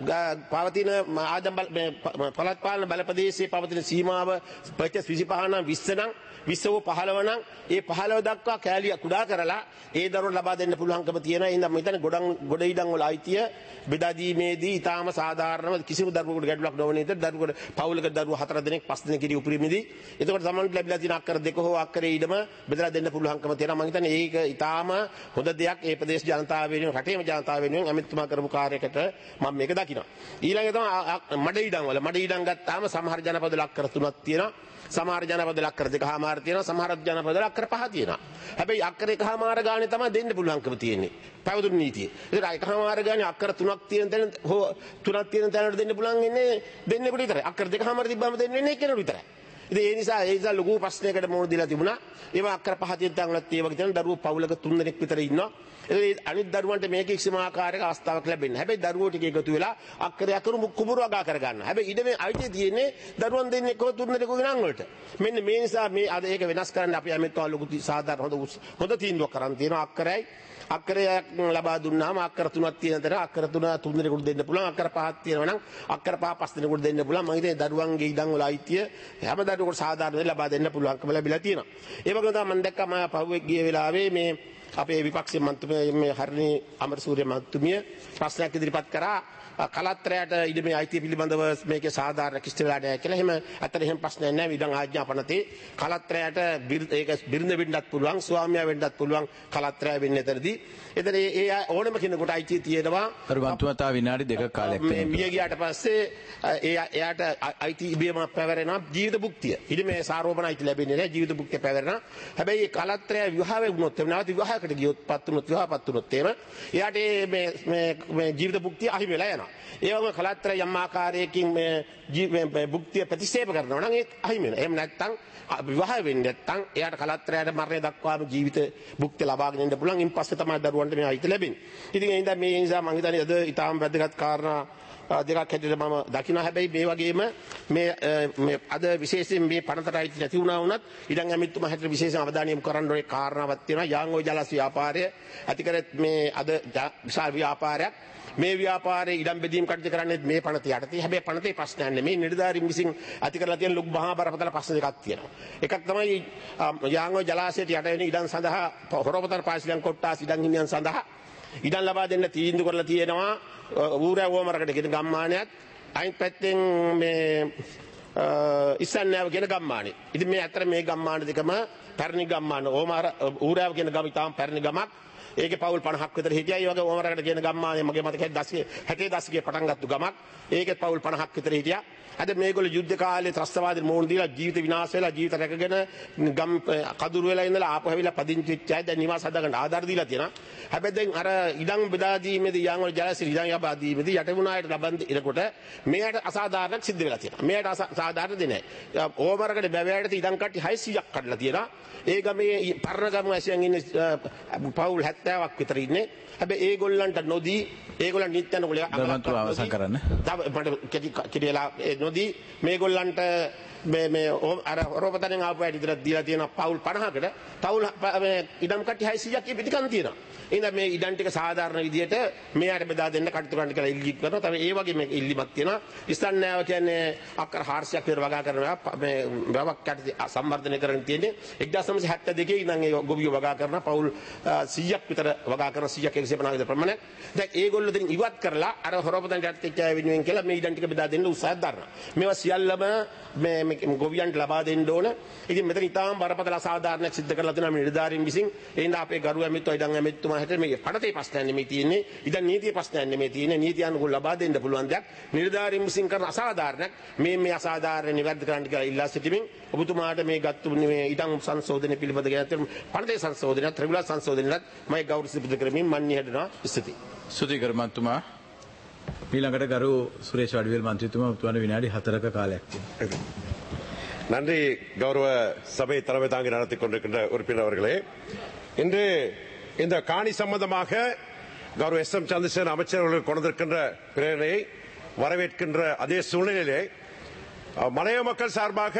පවතින ආදම් පළාත් පාලන බල ප්‍රදේශයේ පවතින සීමාව පෙච්චස් විසිපහ නම් විස්ස නම් විස්ස හෝ පහළව නම් ඒ පහළව දක්වා කෑලිය කුඩා කරලා ඒ දරුවන්ට ලබා දෙන්න පුළුවන්කම තියෙනවා. ඒ හින්දා මම හිතන්නේ ගොඩන් ගොඩ ඉඩම් වල අයිතිය බෙදා දීමේදී ඊටාම සාධාරණව කිසිම දරුවෙකුට ගැටලුවක් නොවන විදිහට දරුවෙකුට පවුලක දරුවෝ හතර දෙනෙක් පහ දෙනෙක් ඉරි උපරිමදී එතකොට සමන්ට ලැබිලා තියෙන අක්කර දෙක හෝ අක්කරේ ඉඩම බෙදලා දෙන්න පුළුවන්කම තියෙනවා. මම හිතන්නේ ඒක ඊටාම හොඳ දෙයක්. ඒ ප්‍රදේශ ජනතාව වෙනුවෙන් රටේම ජනතාව වෙනුවෙන් අමිතුමා කරපු කාර්යයකට මම මේක දකිනවා. ඊළඟ තමයි මඩ ඉඩම් වල මඩ ඉඩම් ගත්තාම සමහර ජනපද අක්කර තුනක් තියෙනවා. සමහර ජනපද අක්කර දෙකමාර තියෙනවා. සමහර ජනපද අක්කර පහ තියෙනවා. හැබැයි අක්කර එකමාර ගානේ තමයි දෙන්න පුළුවන්කම තියෙන්නේ. පැවතුණු නීතිය. ඒක එකමාර ගානේ අක්කර තුනක් තියෙන තැන හෝ තුනක් තියෙන තැනට දෙන්න පුළුවන් ඉන්නේ දෙන්නෙකුට විතරයි. අක්කර දෙකමාර තිබ්බම දෙන්න වෙන්නේ එක්කෙනෙකුට විතරයි. ඉතින් ඒ නිසා ඒ නිසා ලොකු ප්‍රශ්නයකට මුහුණ දීලා තිබුණා. ඒවා අක්කර පහ තියෙන තැන් වලත් ඒ වගේ තියෙන දරුවෝ පවුලක තුන් දෙනෙක් විතර ඉන්නවා. ඒ අනිත් දරුවන්ට මේක කිසිම ආකාරයක අවස්ථාවක් ලැබෙන්නේ. හැබැයි දරුවෝ ටික එකතු වෙලා අක්කරය අකරු කුඹුර වගා කර ගන්නවා. හැබැයි ඉඩමේ අයිතිය තියෙන්නේ දරුවන් දෙන්නේ කො තුන් දෙනෙකුගේ නම් වලට. මෙන්න මේ නිසා මේ අද ඒක වෙනස් කරන්න අපි අමෙත්වා ලොකු සාධාරණ හොඳ හොඳ තීන්දුවක් කරන් තියෙනවා. අක්කරයි අක්කරයක් ලබා දුන්නාම අක්කර තුනක් තියෙන තැන අක්කර තුන තුන් දෙනෙකුට දෙන්න පුළුවන්. අක්කර පහක් තියෙනවා නම් අක්කර පහ පස් දෙනෙකුට දෙන්න පුළුවන්. මම හිතන්නේ දරුවන්ගේ ඉඩම් වල අයිතිය හැම දරුවෙකුට සාධාරණව ලබා දෙන්න පුළුවන්කම ලැබිලා තියෙනවා. ඒ වගේම තමයි මම දැක්කා මම පහුවේ ගිය වෙලාවේ මේ අපේ විපක්ෂයේ මන්ත්‍රී මේ හරිනී අමරසූරිය මහත්මිය ප්‍රශ්නයක් ඉදිරිපත් කරා කලත්‍රයට ඉඩමේ අයිතිය පිළිබඳව මේකේ සාධාරණ කිසිම වෙලා නැහැ කියලා. එහෙම අතන එහෙම ප්‍රශ්නයක් නැහැ. ඉඩම් ආඥාපනතේ කලත්‍රයට ඒක බිරිඳ වෙන්නත් පුළුවන්, ස්වාමියා වෙන්නත් පුළුවන් කලත්‍රය වෙන්නේ එතනදී. එතන ඒ ඕනම කෙනෙකුට අයිතිය තියෙනවා. අර වන්තුමතා විනාඩි දෙකක් කාලයක් මේ මිය ගියාට පස්සේ ඒ එයාට අයිති ඉබේම පැවරෙනවා ජීවිත භුක්තිය. ඉඩමේ සාරෝපණ අයිති ලැබෙන්නේ නැහැ. ජීවිත භුක්තිය පැවරෙනවා. හැබැයි කලත්‍රය විවාහ වුණොත් නැවත විවාහයකට ගියොත් පත් වුණොත් විවාහපත් වුණොත් එහෙම එයාට මේ මේ ජීවිත භුක්තිය අහිමි වෙලා යනවා. ඒ වගේම කලත්‍රය යම් ආකාරයකින් මේ භුක්තිය ප්‍රතික්ෂේප කරනවා නම් ඒක අහිමි වෙනවා. එහෙම නැත්නම් විවාහ වෙන්නේ නැත්නම් එයාට කලත්‍රයට මරණය දක්වාම ජීවිත භුක්තිය ලබාගෙන ඉන්න පුළුවන්. ඉන් පස්සේ තමයි දරුවන්ට මේ අයිති ලැබෙන්නේ. ඉතින් ඒ නිසා මේ නිසා මම හිතන්නේ අද ඊටාම් වැදගත් කාරණා දෙකක් හැටියට මම දකිනවා. හැබැයි මේ වගේම මේ මේ අද විශේෂයෙන් මේ පනතට අයිති නැති වුණා වුණත් ඉඩම් ඇමතුම හැටියට විශේෂයෙන් අවධානය යොමු කරන්න ඕනේ කාරණාවක් තියෙනවා. යාංගෝ ජලස් ව්‍යාපාරය ඇති කරත් මේ අද විශාල ව්‍යාපාරයක්. මේ ව්‍යාපාරයේ ඉඩම් බෙදීම් කටයුතු කරන්නේ මේ පනත යටතේ. හැබැයි පනතේ ප්‍රශ්නයක් නෙමෙයි. නිලධාරීන් විසින් ඇති කරලා තියෙන ලොකු මහා බරපතල ප්‍රශ්න දෙකක් තියෙනවා. එකක් තමයි යාංගෝ ජලාශයට යට වෙන ඉඩම් සඳහා හොරපතර පාසලෙන් කොට්ටාස් ඉඩම් හිමියන් සඳහා ඉඩම් ලබා දෙන්න තීන්දුව කරලා තියෙනවා. ඌරෑ වෝමරකට කියන ගම්මානයත් අයින් පැත්තෙන් මේ ඉස්සන්නෑව කියන ගම්මානේ. ඉතින් මේ අතර මේ ගම්මාන දෙකම පැරණි ගම්මාන. ඕමාර ඌරෑව කියන ගම ඉතාම පැරණි ගමක්. ඒකේ පවුල් පනහක් විතර හිටියා. ඒ වගේ ඕමරකට කියන ගම්මානේ මගේ මතකයි හැටේ දශකයේ පටන් ගත්ත ගමක්. ඒකේ පවුල් පනහක් විතර හිටියා. අද මේගොල්ලෝ යුද්ධ කාලේ ත්‍රස්තවාදී මෝහන් දීලා ජීවිත විනාශ වෙලා ජීවිත රැකගෙන ගම් කදුරු වෙලා ඉඳලා ආපහු හැවිලා පදිංචි වෙච්ච අය දැන් නිවාස හදාගන්න ආධාර දීලා තියෙනවා. හැබැයි දැන් අර ඉඩම් බෙදා දීමේදී යාංගවල ජලසිරි ඉඩම් යබා දීමේදී යටවුණායට ලබන් දෙනකොට මෙයාට අසාධාරණයක් සිද්ධ වෙලා තියෙනවා. මෙයාට අසාධාරණ දෙන්නේ නැහැ. ඕමරකට බැවෑයට ඉඩම් කට්ටි හයසීයක් කඩලා තියෙනවා. ඒ ගමේ පරණ ගම ඇසියන් ඉන්නේ පවුල් හැත්තෑවක් විතර ඉන්නේ. හැබැයි ඒගොල්ලන්ට නොදී ඒගොල්ලන් නිත්‍යන ගොල්ලෝ අවසන් කරන්න. මට කෙටිලා නොදී මේගොල්ලන්ට මේ මේ අර රෝපතනෙන් ආපු ඇයි විතර දීලා තියෙන පවුල් පනහකට පවුල් මේ ඉඩම් කට්ටිය හයසියයක් පිටිකන් තියෙනවා. එහෙනම් මේ ඉඩම් ටික සාධාරණ විදියට මෙයාට බෙදා දෙන්න කටයුතු කරන්න කියලා ඉල්ලි කරනවා. තව ඒ වගේ මේ ඉල්ලිමක් තියෙනවා. ඉස්තන්නෑව කියන්නේ අක්කර හාරසියක් විතර වගා කරනවා. මේ වැවක් කටි සම්වර්ධනය කරගෙන තියෙන්නේ එක්දාස් නවසිය හැත්තෑ දෙකේ ඉඳන් ඒ ගොවියෝ වගා කරන පවුල් සීයක් විතර වගා කරන සීයක් එකසිය පනහක විතර ප්‍රමාණයක්. දැන් ඒගොල්ලෝ දෙන ඉවත් කරලා අර හොරපතන් යටත් එක්ක වෙනුවෙන් කියලා මේ ඉඩම් ටික බෙදා දෙන්න උත්සාහ දරනවා. මේවා සියල්ලම මේ ගොවියන්ට ලබා දෙන්න ඕන. ඉතින් මෙතන ඉතාම බරපතල අසාධාරණයක් සිද්ධ කරලා තියෙනවා මේ නිලධාරීන් විසින්. ඒ හින්දා අපේ ගරු ඇමතිතුමා ඉඩම් ඇමතිතුමා හිට මේ පඩතේ ප්‍රශ්නයක් නෙමෙයි තියෙන්නේ. ඉතින් නීතිය ප්‍රශ්නයක් නෙමෙයි තියෙන්නේ. නීතිය අනුකූල ලබා දෙන්න පුළුවන් දෙයක්. නිලධාරීන් විසින් කරන අසාධාරණයක් මේ මේ අසාධාරණ නිවැරදි කරන්න කියලා ඉල්ලා සිටිමින් ඔබතුමාට මේ ගත්තු මේ ඉඩම් සංශෝධනය පිළිබඳ ගැන පඩතේ සංශෝධනයත් රෙගුලාර් සංශෝධනයත් මම ගෞරව සිදු කරමින් මන්නේ හැදෙනවා ස්තුතියි. ස්තුතියි කර්මන්තුමා. ඊළඟට ගරු සුරේෂ් වඩිවේල් මන්ත්‍රීතුමා ඔබතුමාට විනාඩි හතරක காலයක් තියෙනවා. நன்றி கௌரவ சபை தலைமை தாங்கி நடத்தி கொண்டிருக்கின்ற உறுப்பினர் அவர்களே, இன்று இந்த காணி சம்பந்தமாக கௌரவ எஸ் எம் சந்திரசேகரன் அமைச்சர்கள் கொண்டிருக்கின்ற பிரேரணையை வரவேற்கின்ற அதே சூழ்நிலையிலே மலைய மக்கள் சார்பாக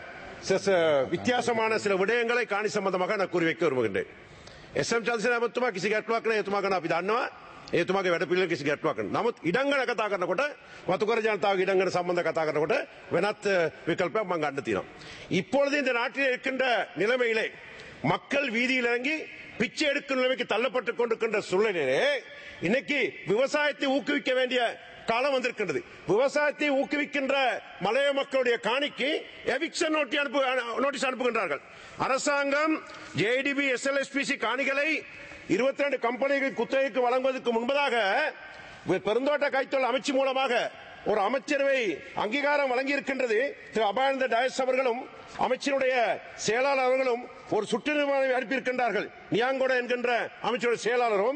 வித்தியாசமான சில விடயங்களை காணி சம்பந்தமாக நான் கூறி வைக்க விரும்புகின்றேன். எஸ் එම් චන්ද්‍රසේන ඇමතුමා කිසි ගැටලුවක් නැහැ. එතුමා ගැන අපි දන්නවා. එතුමාගේ වැඩ පිළිවෙල කිසි ගැටලුවක් නැහැ. නමුත් ඉඩම් ගැන කතා කරනකොට වතුකර ජනතාවගේ ඉඩම් ගැන සම්බන්ධ කතා කරනකොට වෙනත් විකල්පයක් මම ගන්න තියෙනවා. இப்பொழுது இந்த நாட்டில் இருக்கின்ற நிலைமையிலே மக்கள் வீதியில் இறங்கி பிச்சை எடுக்கும் நிலைமைக்கு தள்ளப்பட்டுக் கொண்டிருக்கின்ற சூழ்நிலையிலே இன்னைக்கு விவசாயத்தை ஊக்குவிக்க வேண்டிய காலம் வந்திருக்கின்றது. விவசாயத்தை ஊக்குவிக்கின்ற மலைய மக்களுடைய காணிக்கு எவிக்ஷன் நோட்டீஸ் அனுப்புகின்றார்கள். அரசாங்கம் ஜேடிபி எஸ்எல்எஸ்பிசி காணிகளை இருபத்தி ரெண்டு கம்பெனிகள் குத்தகைக்கு வழங்குவதற்கு முன்பதாக பெருந்தோட்ட கைத்தொழில் அமைச்சு மூலமாக ஒரு அமைச்சரவை அங்கீகாரம் வழங்கி இருக்கின்றது. திரு அபானந்த டயஸ் அவர்களும் அமைச்சருடைய செயலாளர் அவர்களும் ஒரு சுற்றுநிறுவனம் அனுப்பியிருக்கின்றார்கள். நியாங்கோட என்கின்ற அமைச்சருடைய செயலாளரும்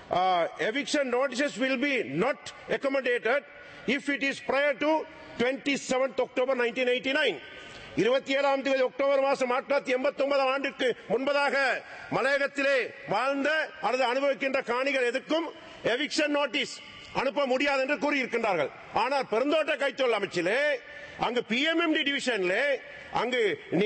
eviction notices will be not accommodated if it is prior to twenty-seventh October nineteen eighty-nine. இருபத்தி ஏழாம் தேதி அக்டோபர் மாதம் ஆயிரத்தி தொள்ளாயிரத்தி எண்பத்தி ஒன்பதாம் ஆண்டுக்கு முன்பதாக மலையகத்திலே வாழ்ந்த அல்லது அனுபவிக்கின்ற காணிகள் எதுக்கும் எவிக்ஷன் நோட்டீஸ் அனுப்ப முடியாது என்று கூறியிருக்கின்றார்கள். ஆனால் பெருந்தோட்ட கைத்தொழில் அமைச்சிலே அங்கு பிஎம்எம்டி டிவிஷனிலே அங்கு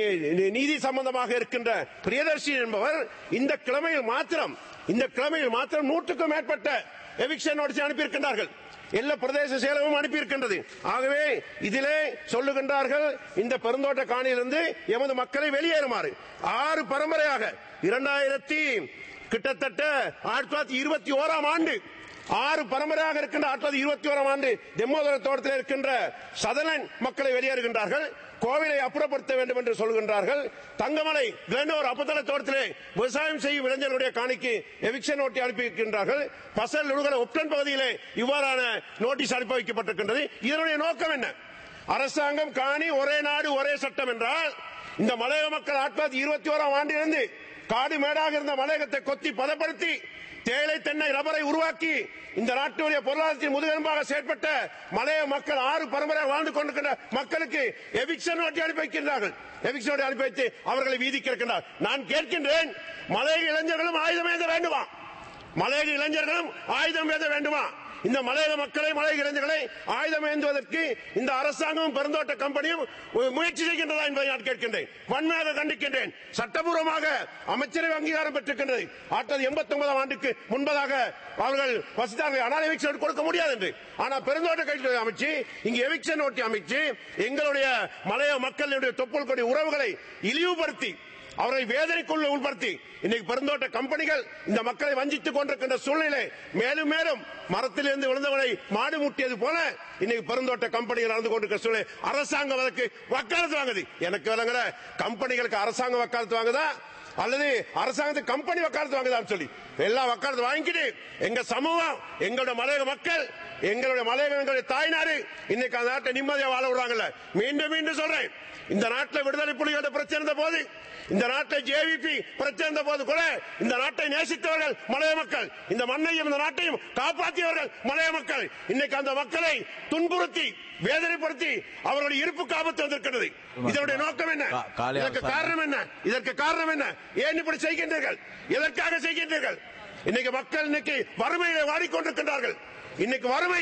நீதி சம்பந்தமாக இருக்கின்ற பிரியதர்ஷி என்பவர் இந்த கிழமையில் மாத்திரம் இந்த கிழமையில் மாத்திரம் நூற்றுக்கும் மேற்பட்ட எவிக்ஷன் நோட்டீஸ் அனுப்பியிருக்கின்றார்கள். எல்லா பிரதேச செயலகமும் அனுப்பியிருக்கின்றது. ஆகவே இதிலே சொல்லுகின்றார்கள் இந்த பெருந்தோட்ட காணியிலிருந்து எமது மக்களை வெளியேறுமாறு. ஆறு பரம்பரையாக இரண்டாயிரத்தி கிட்டத்தட்ட ஆயிரத்தி தொள்ளாயிரத்தி இருபத்தி ஓராம் ஆண்டு ஆறு பரம்பரையாக இருக்கின்ற ஆயிரத்தி தொள்ளாயிரத்தி இருபத்தி ஓராம் ஆண்டு தெம்மோதர தோட்டத்தில் இருக்கின்ற சதலன் மக்களை வெளியேறுகின்றார்கள். கோவிலை அப்புறப்படுத்த வேண்டும் என்று சொல்கின்றார்கள். தங்கமலை கிளனோர் அப்பத்தல தோட்டத்திலே விவசாயம் செய்யும் இளைஞர்களுடைய காணிக்கு எவிக்ஷன் நோட்டீஸ் அனுப்பியிருக்கின்றார்கள். பசல் உருகல ஒப்டன் பகுதியிலே இவ்வாறான நோட்டீஸ் அனுப்பி வைக்கப்பட்டிருக்கின்றது. இதனுடைய நோக்கம் என்ன? அரசாங்கம் காணி ஒரே நாடு ஒரே சட்டம் என்றால் இந்த மலையக மக்கள் ஆயிரத்தி தொள்ளாயிரத்தி இருபத்தி ஓராம் ஆண்டிலிருந்து காடு மேடாக இருந்த மலையகத்தை கொத்தி பதப்படுத்தி தேயிலை தென்னை ரப்பரை உருவாக்கி இந்த நாட்டுடைய பொருளாதாரத்தின் முதுகெலும்பாக செயற்பட்ட மலைய மக்கள் ஆறு பரம்பரையாக வாழ்ந்து கொண்டிருக்கின்ற மக்களுக்கு எவிக்ஷன் நோட்டீஸ் அனுப்பி வைக்கின்றார்கள். எவிக்ஷன் நோட்டீஸ் அனுப்பி வைத்து அவர்களை வீதிக்கு இருக்கின்றார். நான் கேட்கின்றேன், மலையக இளைஞர்களும் ஆயுதம் ஏந்த வேண்டுமா? மலையக இளைஞர்களும் ஆயுதம் ஏந்த வேண்டுமா? இந்த மலையக மக்களை மலையக இளைஞர்களை ஆயுதம் ஏந்துவதற்கு இந்த அரசாங்கமும் பெருந்தோட்ட கம்பெனியும் முயற்சி செய்கின்றதா என்பதை நான் கேட்கின்றேன். வன்மையாக கண்டிக்கின்றேன். சட்டபூர்வமாக அமைச்சரவை அங்கீகாரம் பெற்றிருக்கின்றது. ஆயிரத்தி எண்பத்தி ஒன்பதாம் ஆண்டுக்கு முன்பதாக அவர்கள் வசித்தார்கள். ஆனால் எவிக்ஷன் கொடுக்க முடியாது என்று. ஆனால் பெருந்தோட்ட கைத்தொழில் அமைச்சு இங்கு எவிக்ஷன் நோட்டீஸ் அமைச்சு எங்களுடைய மலையக மக்களுடைய தொப்புள் கொடி உறவுகளை இழிவுபடுத்தி அவரை வேதனைக்குள்ள உட்படுத்தி இன்னைக்கு பெருந்தோட்ட கம்பெனிகள் இந்த மக்களை வஞ்சித்துக் கொண்டிருக்கின்ற சூழ்நிலை மேலும் மேலும் மரத்திலிருந்து விழுந்தவனை மாடு முட்டியது போல இன்னைக்கு பெருந்தோட்ட கம்பெனிகள் நடந்து கொண்டிருக்கிற சூழ்நிலை. அரசாங்கம் அதற்கு வக்காலத்து வாங்குது. எனக்கு விளங்குற கம்பெனிகளுக்கு அரசாங்கம் வக்காலத்து வாங்குதா அல்லது அரசாங்கத்துக்கு கம்பெனி வக்காலத்து வாங்குதான்னு சொல்லி எல்லா வக்காலத்து வாங்கிட்டு எங்க சமூகம் எங்களுடைய மலையக மக்கள் எங்களுடைய மலையக எங்களுடைய தாய்நாடு இன்னைக்கு அந்த நாட்டை நிம்மதியா வாழ விடுறாங்கல்ல. மீண்டும் மீண்டும் சொல்றேன், இந்த நாட்டில் விடுதலை புலிகளோட பிரச்சனை இருந்த போது, இந்த நாட்டில் ஜேவிபி பிரச்சனை இருந்த போது கூட இந்த நாட்டை நேசித்தவர்கள் மலைய மக்கள், இந்த மண்ணையும் இந்த நாட்டையும் காப்பாற்றியவர்கள் மலைய மக்கள். இன்னைக்கு அந்த மக்களை துன்புறுத்தி வேதனைப்படுத்தி அவர்களுடைய இருப்புக்கு ஆபத்து வந்திருக்கிறது. இதனுடைய நோக்கம் என்ன? இதற்கு காரணம் என்ன? இதற்கு காரணம் என்ன? ஏன் இப்படி செய்கின்றீர்கள்? எதற்காக செய்கின்றீர்கள்? இன்னைக்கு மக்கள் இன்னைக்கு வறுமையிலே வாடிக்கொண்டிருக்கின்றார்கள். இன்னைக்கு வறுமை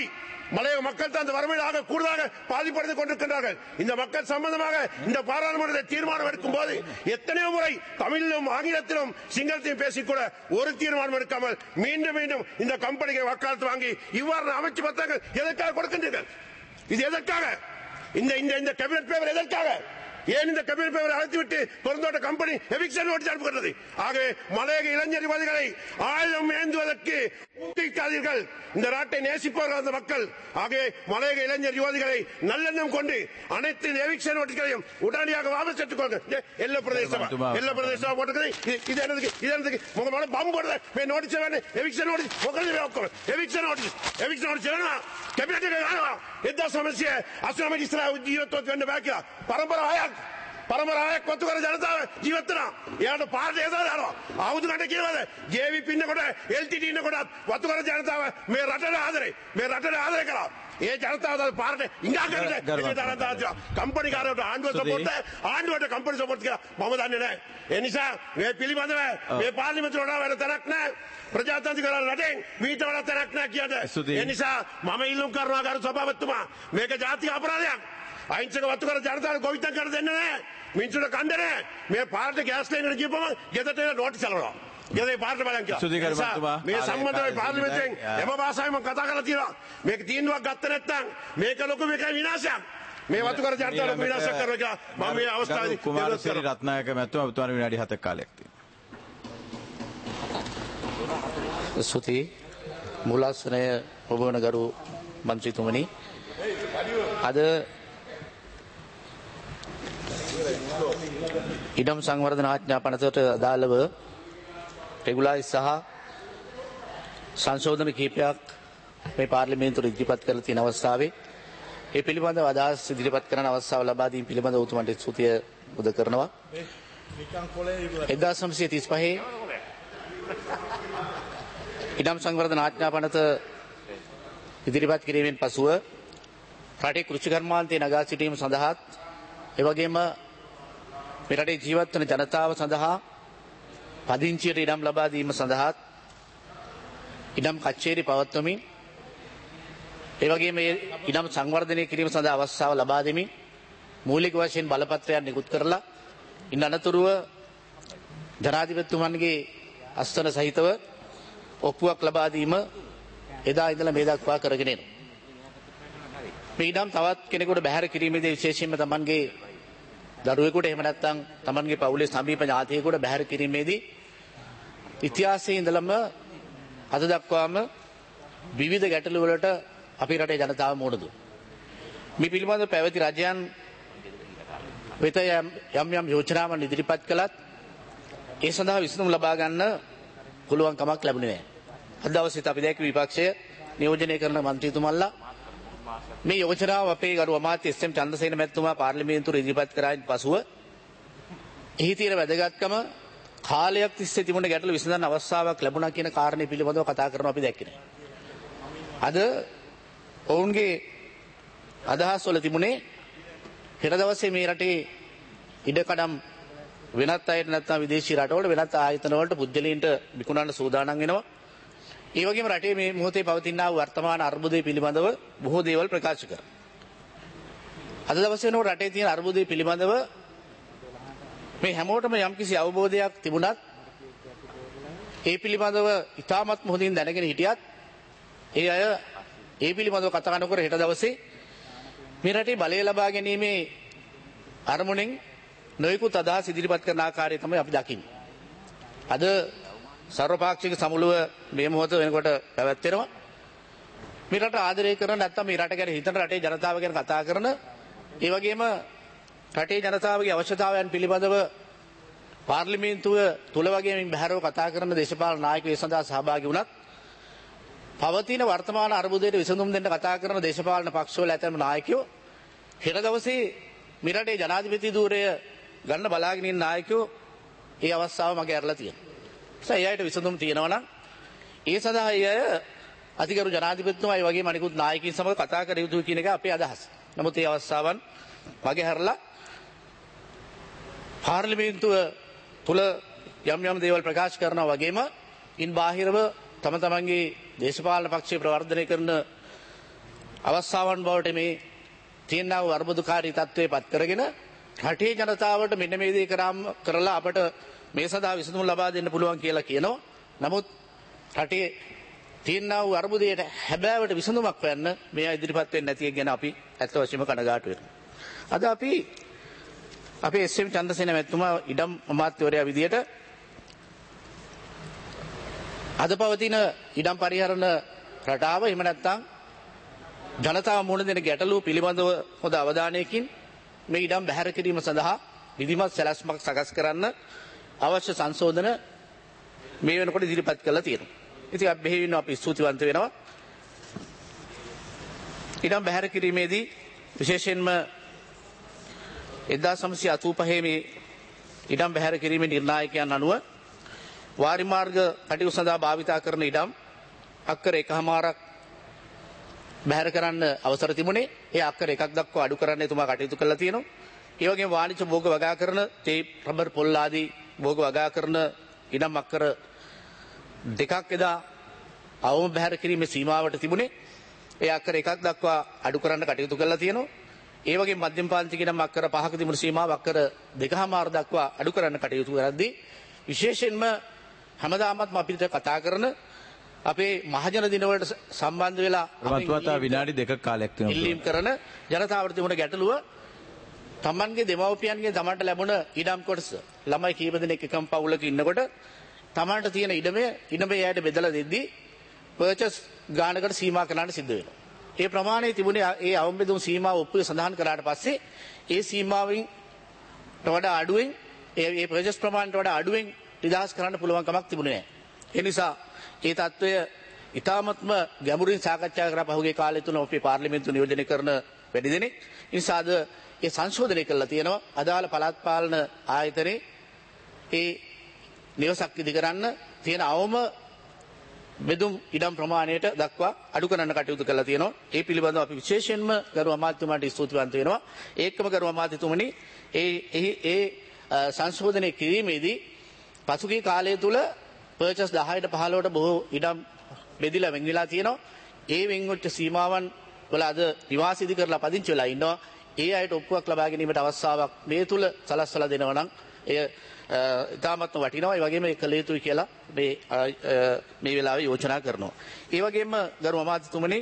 மலையக மக்கள் தான் அந்த வறுமையாக கூடுதலாக பாதிப்படைந்து கொண்டிருக்கின்றார்கள். இந்த மக்கள் சம்பந்தமாக இந்த பாராளுமன்றத்தில் தீர்மானம் எடுக்கும் போது எத்தனையோ முறை தமிழிலும் ஆங்கிலத்திலும் சிங்களத்தையும் பேசிக்கூட ஒரு தீர்மானம் எடுக்காமல் மீண்டும் மீண்டும் இந்த கம்பெனிக்கு வக்காலத்து வாங்கி இவ்வாறு அமைச்சு பத்திரங்கள் எதற்காக கொடுக்கின்றீர்கள்? இது எதற்காக? இந்த இந்த கேபினட் பேப்பர் எதற்காக? ஏன் இந்த கேபினட் பேப்பரை அழைத்துவிட்டு பொருந்தோட்ட கம்பெனி எவிக்ஷன் நோட்டீஸ் அனுப்புகிறது? ஆகவே மலையக இளைஞர்வாதிகளை ஆயுதம் ஏந்துவதற்கு ஊக்குவிக்காதீர்கள். இந்த நாட்டை நேசிப்பவர்கள் அந்த மக்கள். ஆகவே மலையக இளைஞர் யுவதிகளை நல்லெண்ணம் கொண்டு அனைத்து எவிக்ஷன் நோட்டீஸ்களையும் உடனடியாக வாபஸ் எடுத்துக்கொள்ளுங்க. எல்லா பிரதேசமா எல்லா பிரதேசமா போட்டுக்கிறது. இது என்னதுக்கு இது என்னதுக்கு உங்க மேல பம்பு போடுற மே நோட்டீஸ் வேணும். எவிக்ஷன் நோட்டீஸ் මොකද එවික්ෂන් නෝටිස් එවික්ෂන් නෝටිස් වෙනවා කැබිනට් එක ගන්නවා එක්දාස් නවසිය අසූ නවය ඉස්සරහ ජීවත්වත් වෙන්න බෑ කියලා පරම්පරාව හයක් පරම්පරාවක් වතු කර ජනතාව ජීවත් වෙනවා. එයාට පාරට ඒදා දානවා. ආවුදු කඩ කියලාද ජේවීපී ඉන්නකොට එල්ටීටී ඉන්නකොටත් වතු කර ජනතාව මේ රටට ආදරේ මේ රටට ආදරේ කරා. ඒ ජනතාව පාරට ඉංගා කරලා කම්පැනි කාරයට ආණ්ඩුව සපෝට් ආණ්ඩුවට කම්පැනි සපෝට් කියලා මම දන්නේ නැහැ. ඒ නිසා මේ පිළිබඳව මේ පාර්ලිමේන්තුවට වැඩ තරක් නැහැ. ප්‍රජාතන්ත්‍රික රටෙන් මීට වඩා තරක් නැහැ කියන්නේ. ඒ නිසා මම ඉල්ලුම් කරනවා ගරු සභාපතිතුමා මේක ජාතික අපරාධයක්. අහිංසක වතු කර ජනතාවට ගොවිතැන් කර දෙන්න නැහැ. මිනිස්සුන්ට කන්න නැහැ. මේ පාරට ගෑස් ලයින් ගිහපම ගෙදරට එන නෝටිස් අලවනවා. ගෙදේ පාරට බලන් කියලා. මේ සම්බන්ධව පාර්ලිමේන්තුවෙන් එම භාෂාවෙන් මම කතා කරලා තියෙනවා. මේක තීන්දුවක් ගත්ත නැත්නම් මේක ලොකු මේක විනාශයක්. මේ වතු කර ජනතාවට ලොකු විනාශයක් කරනවා කියලා මම මේ අවස්ථාවේදී කුමාරසිරි රත්නායක මැතිතුමා ඔබතුමාට විනාඩි හතක් කාලයක් තියෙනවා. ස්තුති මුලාසනය ඔබ වන ගරු මන්ත්‍රීතුමනි අද ඉඩම් සංවර්ධන ආඥා පනතට අදාළව රෙගුලාරි සහ සංශෝධන කිහිපයක් මේ පාර්ලිමේන්තුවට ඉදිරිපත් කරලා තියෙන අවස්ථාවේ ඒ පිළිබඳව අදහස් ඉදිරිපත් කරන අවස්ථාව ලබා දීම පිළිබඳව උතුමන්ට ස්තුතිය උද කරනවා. එක්දාස් නවසිය තිස් පහේ ඉඩම් සංවර්ධන ආඥා පනත ඉදිරිපත් කිරීමෙන් පසුව රටේ කෘෂි කර්මාන්තයේ නගා සිටීම සඳහාත් එවැගේම මේ රටේ ජීවත් වන ජනතාව සඳහා පදිංචියට ඉඩම් ලබා දීම සඳහාත් ඉඩම් කච්චේරි පවත්වමින් එවැගේම මේ ඉඩම් සංවර්ධනය කිරීම සඳහා අවස්ථාව ලබා දෙමින් මූලික වශයෙන් බලපත්‍රයක් නිකුත් කරලා ඉන් අනතුරුව ජනාධිපතිතුමන්ගේ අස්තන සහිතව ඔප්පුවක් ලබා දීම එදා ඉඳලා මේ දක්වා කරගෙන එනවා. මේ ඉඩම් තවත් කෙනෙකුට බැහැර කිරීමේදී විශේෂයෙන්ම තමන්ගේ දරුවෙකුට එහෙම නැත්නම් තමන්ගේ පවුලේ සමීප ඥාතියෙකුට බැහැර කිරීමේදී ඉතිහාසයේ ඉඳලම අද දක්වාම විවිධ ගැටලු වලට අපේ රටේ ජනතාව මුහුණ දුන්නා. මේ පිළිබඳව පැවති රජයන් වෙත යම් යම් යෝජනාවන් ඉදිරිපත් කළත් ඒ සඳහා විසඳුම් ලබා ගන්න පුළුවන් කමක් ලැබුණේ නැහැ. අද දවසේත් අපි දැක්ක විපක්ෂය නියෝජනය කරන മന്ത്രിතුමන්ලා මේ යෝජනාව අපේ ගරු අමාත්‍ය එස් එම් චන්ද්‍රසේන මැතිතුමා පාර්ලිමේන්තුවේ ඉදිරිපත් කරායින් පසුව එහි තියෙන වැදගත්කම කාලයක් තිස්සේ තිබුණ ගැටලු විසඳන්න අවස්ථාවක් ලැබුණා කියන කාරණේ පිළිබඳව කතා කරනවා අපි දැක්කේ නැහැ. අද ඔවුන්ගේ අදහස් වල තිබුණේ හෙට දවසේ මේ රටේ ඉඩකඩම් වෙනත් අයට නැත්නම් විදේශී රටවල වෙනත් ආයතන වලට පුද්ගලයන්ට විකුණන්න සූදානම් වෙනවා. ඒ වගේම රටේ මේ මොහොතේ පවතිනා වූ වර්තමාන අර්බුදය පිළිබඳව බොහෝ දේවල් ප්‍රකාශ කරා. අද දවසේ වෙනකොට රටේ තියෙන අර්බුදය පිළිබඳව මේ හැමෝටම යම්කිසි අවබෝධයක් තිබුණත් ඒ පිළිබඳව ඉතාමත් මොහොතින් දැනගෙන හිටියත් ඒ අය ඒ පිළිබඳව කතා නොකර හෙට දවසේ මේ රටේ බලය ලබා ගැනීමේ අරමුණෙන් නොයෙකුත් අදහස් ඉදිරිපත් කරන ආකාරය තමයි අපි දකින්නේ. අද සර්වපාක්ෂික සමුළුව මේ මොහොත වෙනකොට පැවැත්වෙනවා. මේ රට ආදරය කරන නැත්නම් මේ රට ගැන හිතන රටේ ජනතාව ගැන කතා කරන ඒ වගේම රටේ ජනතාවගේ අවශ්‍යතාවයන් පිළිබඳව පාර්ලිමේන්තුව තුල වගේ මින් බහැරව කතා කරන දේශපාලන නායකයෝ සඳහා සහභාගී වුණත් පවතින වර්තමාන අර්බුදයට විසඳුම් දෙන්න කතා කරන දේශපාලන පක්ෂවල ඇතැම් නායකයෝ හෙට දවසේ මේ රටේ ජනාධිපති ධූරය ගන්න බලාගෙන ඉන්න නායකයෝ ඒ අවස්ථාව මගේ අරලා තියෙනවා. ඒ අයට විසඳුම් තියෙනවා නම් ඒ සඳහා ඒ අය අතිගරු ජනාධිපතිතුමා ඒ වගේම අනිකුත් නායකයින් සමග කතා කර යුතුයි කියන එක අපේ අදහස. නමුත් මේ අවස්ථාවන් මගේ හැරලා පාර්ලිමේන්තුව තුල යම් යම් දේවල් ප්‍රකාශ කරනවා වගේම ඉන් බාහිරව තම තමන්ගේ දේශපාලන පක්ෂය ප්‍රවර්ධනය කරන අවස්ථාවන් බවට මේ තියෙනා වූ අර්බුදකාරී තත්ත්වයේ පත් කරගෙන රටේ ජනතාවට මෙන්න මේ දේ කරාම කරලා අපට මේ සඳහා විසඳුම් ලබා දෙන්න පුළුවන් කියලා කියනවා. නමුත් රටේ තියෙනා වූ අර්බුදයට හැබෑවට විසඳුමක් හොයන්න මේ ඉදිරිපත් වෙන්නේ නැති එක ගැන අපි ඇත්ත වශයෙන්ම කනගාටු වෙනවා. අද අපි අපේ එස් එම් චන්ද්‍රසේන මැතිතුමා ඉඩම් අමාත්‍යවරයා විදියට අද පවතින ඉඩම් පරිහරණ රටාව එහෙම නැත්නම් ජනතාව මුහුණ දෙන ගැටලු පිළිබඳව හොඳ අවධානයකින් මේ ඉඩම් බැහැර කිරීම සඳහා විධිමත් සැලැස්මක් සකස් කරන්න අවශ්‍ය සංශෝධන මේ වෙනකොට ඉදිරිපත් කරලා තියෙනවා. ඉතින් අපි බෙහෙවින් අපි ස්තුතිවන්ත වෙනවා. ඉඩම් බැහැර කිරීමේදී විශේෂයෙන්ම එක්දාස් නවසිය අසූපහේ මේ ඉඩම් බැහැර කිරීමේ නිර්ණායකයන් අනුව වාරි මාර්ග කටයුතු සඳහා භාවිතා කරන ඉඩම් අක්කර එකහමාරක් බැහැර කරන්න අවසර තිබුණේ. ඒ අක්කර එකක් දක්වා අඩු කරන්න එතුමා කටයුතු කළා තියෙනවා. ඒ වගේම වාණිජ්‍ය භෝග වගා කරන තේ රබර් පොල් ආදී භෝග වගා කරන ඉඩම් අක්කර දෙකක් එදා අවම බැහැර කිරීමේ සීමාවට තිබුණේ. ඒ අක්කර එකක් දක්වා අඩු කරන්න කටයුතු කළා තියෙනවා. ඒ වගේ මධ්‍යම පාන්තික ඉඩම් අක්කර පහක තිබුණු සීමාව අක්කර දෙකමාර දක්වා අඩු කරන්න කටයුතු කරද්දී විශේෂයෙන්ම හැමදාමත් අපිට කතා කරන අපේ මහජන දිනවලට සම්බන්ධ වෙලා මතුවතා විනාඩි දෙකක කාලයක් තියෙනවා. ඉල්ලීම් කරන ජනතාවට තිබුණ ගැටලුව තමන්ගේ දෙමව්පියන්ගේ තමන්ට ලැබුණ ඉඩම් කොටස ළමයි කීප දෙනෙක් එකම පවුලක ඉන්නකොට තමන්ට තියෙන ඉඩමේ ඉඩමේ යායට බෙදලා දෙද්දී පර්චස් ගානකට සීමා කරන්න සිද්ධ වෙනවා. ඒ ප්‍රමාණය තිබුණේ ඒ අවබෝධ සීමාව ඔප්පුවේ සඳහන් කරාට පස්සේ ඒ සීමාවෙන් වඩා අඩුවෙන් ඒ ඒ පර්චස් ප්‍රමාණයට වඩා අඩුවෙන් නිදහස් කරන්න පුළුවන් කමක් තිබුණේ නැහැ. ඒ නිසා ඒ තත්ත්වය ඉතාමත්ම ගැඹුරින් සාකච්ඡා කරලා පහුගිය කාලය තුල අපේ පාර්ලිමේන්තුව නියෝජනය කරන වැඩි දෙනෙක් ඒ නිසා අද ඒ සංශෝධනය කළා තියෙනවා. අදාළ පළාත් පාලන ආයතනයේ ඒ නිවසක් ඉදි කරන්න තියෙන අවම බෙදුම් ඉඩම් ප්‍රමාණයට දක්වා අඩු කරන්න කටයුතු කළා තියෙනවා. ඒ පිළිබඳව අපි විශේෂයෙන්ම ගරු අමාත්‍යතුමාට ස්තුතිවන්ත වෙනවා. ඒකම ගරු අමාත්‍යතුමනි ඒ ඒ සංශෝධනය කිරීමේදී පසුගිය කාලය තුල පර්චස් දහයට පහළොවට බොහෝ ඉඩම් බෙදිලා වෙන් වෙලා තියෙනවා. ඒ වෙන්වෙච්ච සීමාවන් වල අද නිවාස ඉදි කරලා පදිංචි වෙලා ඉන්නවා. ඒ අයට ඔප්පුවක් ලබා ගැනීමට අවස්ථාවක් මේ තුල සලස්වලා දෙනවා නම් එය ඉතාමත්ම වටිනවා. ඒ වගේම ඒක කළ යුතුයි කියලා මේ මේ වෙලාවේ යෝජනා කරනවා. ඒ වගේම ගරු අමාත්‍යතුමනි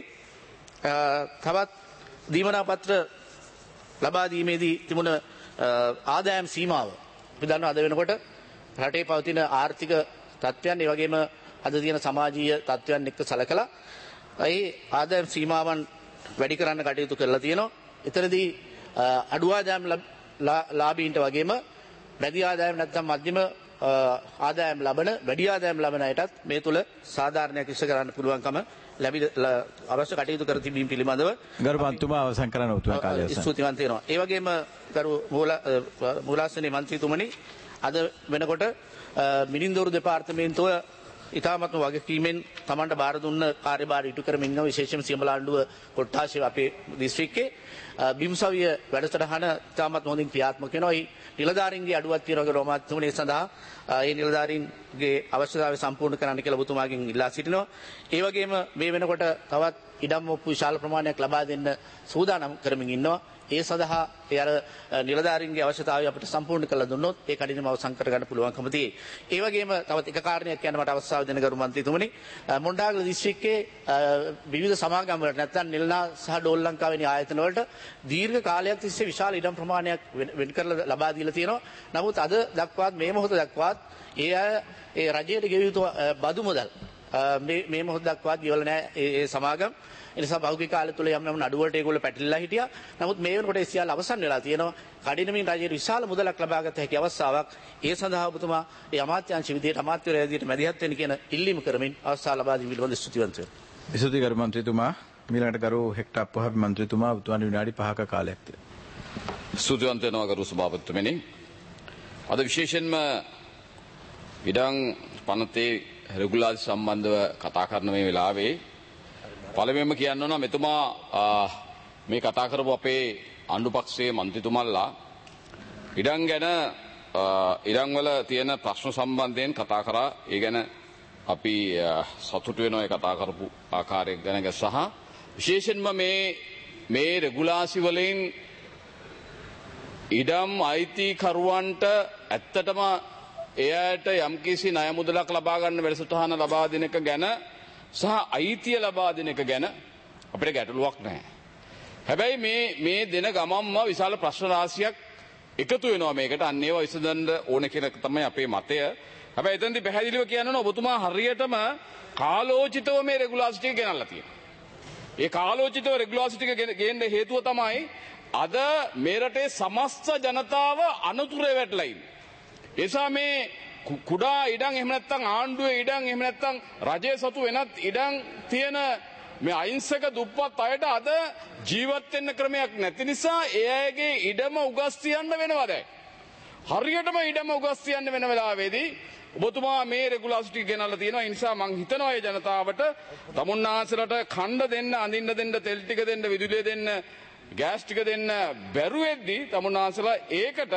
තවත් දීමනා පත්‍ර ලබා දීමේදී තිබුණ ආදායම් සීමාව අපි දන්නවා අද වෙනකොට රටේ පවතින ආර්ථික තත්ත්වයන් ඒ වගේම අද තියෙන සමාජීය තත්ත්වයන් එක්ක සලකලා ඒ ආදායම් සීමාවන් වැඩි කරන්න කටයුතු කරලා තියෙනවා. එතරදී අඩු ආදායම් ලාභීන්ට වගේම වැඩි ආදායම් නැත්නම් මධ්‍යම ආදායම් ලබන වැඩි ආදායම් ලබන අයටත් මේ තුල සාධාරණයක් ඉෂ්ට කරන්න පුළුවන්කම ලැබි අවශ්‍ය කටයුතු කර තිබීම පිළිබඳව ගරු මන්ත්‍රීතුමා අවසන් කරන්න උතුම් කාලය අවසන්. ස්තුතිවන්ත වෙනවා. ඒ වගේම ගරු මූලාසනයේ මන්ත්‍රීතුමනි අද වෙනකොට මිනින්දෝරු දෙපාර්තමේන්තුව ඉතාමත්ම වගකීමෙන් තමන්ට බාර දුන්න කාර්යභාර ඉටු කරමින් ඉන්න විශේෂයෙන්ම සියඹලාණ්ඩුව කොට්ටාශය අපේ දිස්ත්‍රික්කයේ බිම්සවිය වැඩසටහන ඉතාමත් හොඳින් ක්‍රියාත්මක වෙනවා. ඒ නිලධාරීන්ගේ අඩුවක් තියෙනවා කියලා ඔබතුමනි ඒ සඳහා ඒ නිලධාරීන්ගේ අවශ්‍යතාවය සම්පූර්ණ කරන්න කියලා ඔබතුමාගෙන් ඉල්ලා සිටිනවා. ඒ වගේම මේ වෙනකොට තවත් ඉඩම් ඔප්පු විශාල ප්‍රමාණයක් ලබා දෙන්න සූදානම් කරමින් ඉන්නවා. ඒ සඳහා ඒ අර නිලධාරීන්ගේ අවශ්‍යතාවය අපිට සම්පූර්ණ කළ දුන්නොත් ඒ කඩිනම අවසන් කර ගන්න පුළුවන්කම තියෙයි. ඒ වගේම තවත් එක කාරණයක් කියන්න මට අවස්ථාව දෙන ගරු මන්ත්‍රීතුමනි මොණ්ඩාගල දිස්ත්‍රික්කයේ විවිධ සමාගම් වලට නැත්නම් නිල්නා සහ ඩෝල් ලංකා වැනි ආයතන වලට දීර්ඝ කාලයක් තිස්සේ විශාල ඉඩම් ප්‍රමාණයක් වෙන් කරලා ලබා දීලා තියෙනවා. නමුත් අද දක්වාත් මේ මොහොත දක්වාත් ඒ අය ඒ රජයට ගෙවිය යුතු බදු මුදල් මේ මේ මොහොත දක්වාත් ගෙවලා නැහැ ඒ සමාගම්. ඒ නිසා බහුගිය කාලය තුල යම් යම් නඩුවලට ඒගොල්ලෝ පැටලිලා හිටියා. නමුත් මේ වෙනකොට ඒ සියල්ල අවසන් වෙලා තියෙනවා. කඩිනමින් රජයට විශාල මුදලක් ලබා ගත හැකි අවස්ථාවක්. ඒ සඳහා ඔබතුමා ඒ අමාත්‍යාංශ විදියට අමාත්‍යවරයා විදියට මැදිහත් වෙන්න කියන ඉල්ලීම කරමින් අවස්ථාව ලබා දීම පිළිබඳ ස්තුතිවන්ත වෙනවා. ස්තුතියි ගරු මන්ත්‍රීතුමා. මීළඟට ගරු හෙක්ටර් අප්පහාපි මන්ත්‍රීතුමා ඔබතුමාට විනාඩි පහක කාලයක් තියෙනවා. ස්තුතිවන්ත වෙනවා ගරු සභාපතිතුමනි. අද විශේෂයෙන්ම ඉඩම් පනතේ රෙගුලාසි සම්බන්ධව කතා කරන මේ වෙලාවේ පළවෙනිම කියන්න ඕන මෙතුමා මේ කතා කරපු අපේ ආණ්ඩුපක්ෂයේ මන්ත්‍රීතුමල්ලා ඉඩම් ගැන ඉඩම් වල තියෙන ප්‍රශ්න සම්බන්ධයෙන් කතා කරා. ඒ ගැන අපි සතුටු වෙනවා ඒ කතා කරපු ආකාරය ගැන සහ විශේෂයෙන්ම මේ මේ රෙගුලාසි වලින් ඉඩම් අයිතිකරුවන්ට ඇත්තටම එයාට යම්කිසි ණය මුදලක් ලබා ගන්න වැඩසටහන ලබා දෙන එක ගැන සහ අයිතිය ලබා දෙන එක ගැන අපිට ගැටලුවක් නැහැ. හැබැයි මේ මේ දෙන ගමම්ම විශාල ප්‍රශ්න රාශියක් එකතු වෙනවා මේකට. අන්න ඒවා විසඳන්න ඕන කියන එක තමයි අපේ මතය. හැබැයි එතනදී පැහැදිලිව කියන්න ඔබතුමා හරියටම කාලෝචිතව මේ රෙගුලාසි ටික ගෙනල්ලා තියෙනවා. ඒ කාලෝචිතව රෙගුලාසි ටික ගේන්න හේතුව තමයි අද මේ රටේ සමස්ත ජනතාව අනතුරේ වැටලා ඉන්නේ. ඒ නිසා මේ කුඩා ඉඩම් එහෙම නැත්නම් ආණ්ඩුවේ ඉඩම් එහෙම නැත්නම් රජයේ සතු වෙනත් ඉඩම් තියෙන මේ අහිංසක දුප්පත් අයට අද ජීවත් වෙන්න ක්‍රමයක් නැති නිසා ඒ අයගේ ඉඩම උගස් තියන්න වෙනවා දැන්. හරියටම ඉඩම උගස් තියන්න වෙන වෙලාවේදී ඔබතුමා මේ රෙගුලාසි ටික ගෙනල්ලා තියෙනවා. ඒ නිසා මං හිතනවා ඒ ජනතාවට තමුන්නාසලට ඛණ්ඩ දෙන්න, අඳින්න දෙන්න, තෙල් ටික දෙන්න, විදුලිය දෙන්න, ගෑස් ටික දෙන්න බැරුවෙද්දී තමුන්නාසලා ඒකට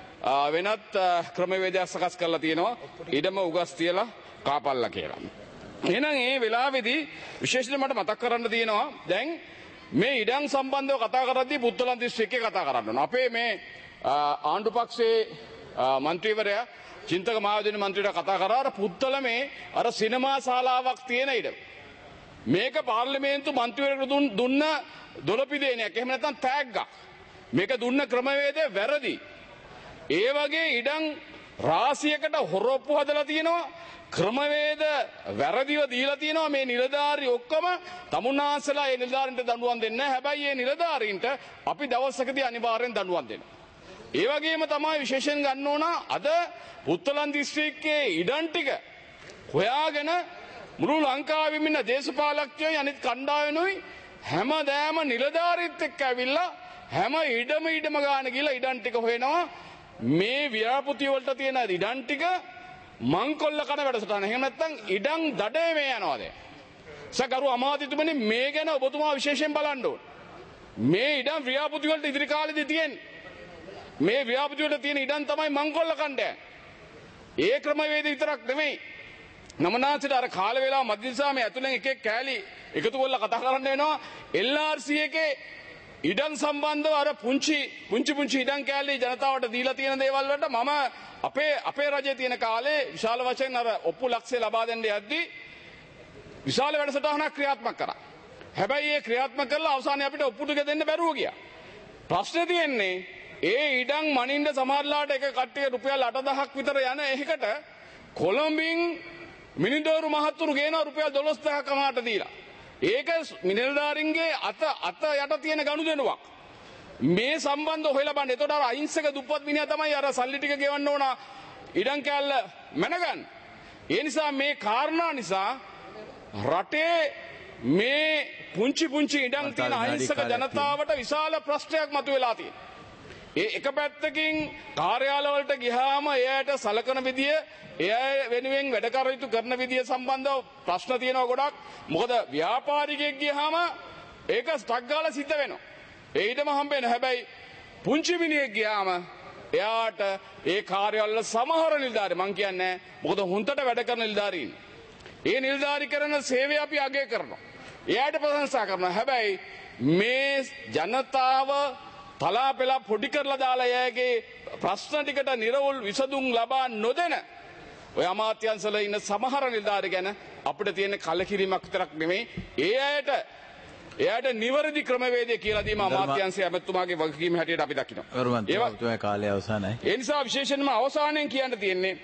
වෙනත් ක්‍රමවේදයක් සකස් කරලා තියෙනවා. ඉඩම උගස් තියලා කාපල්ලා කියලා. එහෙනම් ඒ වෙලාවේදී විශේෂයෙන් මට මතක් කරන්න තියෙනවා දැන් මේ ඉඩම් සම්බන්ධව කතා කරද්දී පුත්තලන් දිස්ත්‍රික්කේ කතා කරන්න ඕන. අපේ මේ ආණ්ඩු පක්ෂයේ മന്ത്രിවරයා චින්තක මහජන මන්ත්‍රීට කතා කරා අර පුත්තලමේ අර සිනමා ශාලාවක් තියෙන ඉඩම. මේක පාර්ලිමේන්තු මන්ත්‍රීවරයෙකුට දුන්න දොළපිදේනයක්. එහෙම නැත්නම් තෑග්ගක්. මේක දුන්න ක්‍රමවේදය වැරදි. ඒ වගේ ඉඩම් රාශියකට හොරොප්පු හදලා තියෙනවා. ක්‍රමවේද වැරදිව දීලා තියෙනවා. මේ නිලධාරි ඔක්කොම තමුන්නාසලා ඒ නිලධාරීන්ට දඬුවම් දෙන්නේ නැහැ. හැබැයි මේ නිලධාරීන්ට අපි දවසකදී අනිවාර්යෙන් දඬුවම් දෙනවා. ඒ වගේම තමයි විශේෂයෙන් ගන්න ඕන අද පුත්තලන් දිස්ත්‍රික්කයේ ඉඩම් ටික හොයාගෙන මුළු ලංකාවෙම ඉන්න දේශපාලකයෝ අනිත් කණ්ඩායමනුයි හැමදාම නිලධාරීත් එක්ක ඇවිල්ලා හැම ඉඩම ඉඩම ගාන ගිහලා ඉඩම් ටික හොයනවා. මේ ව්‍යාපෘති වලට තියෙන ඉඩම් ටික මංකොල්ල කන වැඩසටහන. එහෙම නැත්නම් ඉඩම් දඩේ මේ යනවා දැන්. සකරු අමාත්‍යතුමනි මේ ගැන ඔබතුමා විශේෂයෙන් බලන්න ඕන. මේ ඉඩම් ව්‍යාපෘති වලට ඉදිරි කාලෙදී තියෙන්නේ. මේ ව්‍යාපෘති වලට තියෙන ඉඩම් තමයි මංකොල්ල කණ්ඩය. ඒ ක්‍රමවේද විතරක් නෙමෙයි. නමනාසිට අර කාල වේලාව මැද නිසා මේ ඇතුලෙන් එක එක කෑලි එකතු කරලා කතා කරන්න වෙනවා. එල් ආර් සී එකේ ඉඩම් සම්බන්ධව අර පුංචි පුංචි පුංචි ඉඩම් කෑලි ජනතාවට දීලා තියෙන දේවල් වලට මම අපේ අපේ රජයේ තියෙන කාලේ විශාල වශයෙන් අර ඔප්පු ලක්ෂය ලබා දෙන්න යද්දී විශාල වැඩසටහනක් ක්‍රියාත්මක කරා. හැබැයි ඒ ක්‍රියාත්මක කළා අවසානයේ අපිට ඔප්පු ටික දෙන්න බැරුව ගියා. ප්‍රශ්නේ තියෙන්නේ ඒ ඉඩම් මනින්න සමහරලාට එක කට්ටිය රුපියල් අටදහක් විතර යන එකකට කොළඹින් මිනිදෝරු මහත්තුරු ගේනවා රුපියල් දොළොස් දහසක් අමාට දීලා. ඒක මිනිල්දාරින්ගේ අත අත යට තියෙන ගනුදෙනුවක්. මේ සම්බන්ධ හොයලා බලන්න. එතකොට අර අහිංසක දුප්පත් මිනිහා තමයි අර සල්ලි ටික ගෙවන්න ඕන ඉඩම් කෑල්ල මැනගන්න. ඒ නිසා මේ කාරණා නිසා රටේ මේ පුංචි පුංචි ඉඩම් තියෙන අහිංසක ජනතාවට විශාල ප්‍රශ්නයක් මතුවලා තියෙනවා. ඒ එක පැත්තකින් කාර්යාලවලට ගියාම එයාට සලකන විදිය, එයා වෙනුවෙන් වැඩ කටයුතු කරන විදිය සම්බන්ධව ප්‍රශ්න තියෙනවා ගොඩක්. මොකද ව්‍යාපාරිකයෙක් ගියාම ඒක ස්ටක් ගාලා සිද්ධ වෙනවා. ඒ ඊටම හම්බෙන්නේ. හැබැයි පුංචි මිනිහෙක් ගියාම එයාට ඒ කාර්යාලවල සමහර නිලධාරි මං කියන්නේ මොකද හුන්ටට වැඩ කරන නිලධාරීන්. ඒ නිලධාරි කරන සේවය අපි අගය කරනවා. එයාට ප්‍රශංසා කරනවා. හැබැයි මේ ජනතාව තලා පෙලා පොඩි කරලා දාලා එයාගේ ප්‍රශ්න ටිකට නිර්වුල් විසඳුම් ලබා නොදෙන ඔය අමාත්‍යංශවල ඉන්න සමහර නිලධාරි ගැන අපිට තියෙන කලකිරීමක් විතරක් නෙමෙයි ඒ අයට එයාට නිවැරදි ක්‍රමවේදය කියලා දීම අමාත්‍යංශය ඇමතුමාගේ වගකීම හැටියට අපි දකිනවා. ඒවා කාලය අවසానයි. ඒ නිසා විශේෂයෙන්ම අවසානයෙන් කියන්න තියෙන්නේ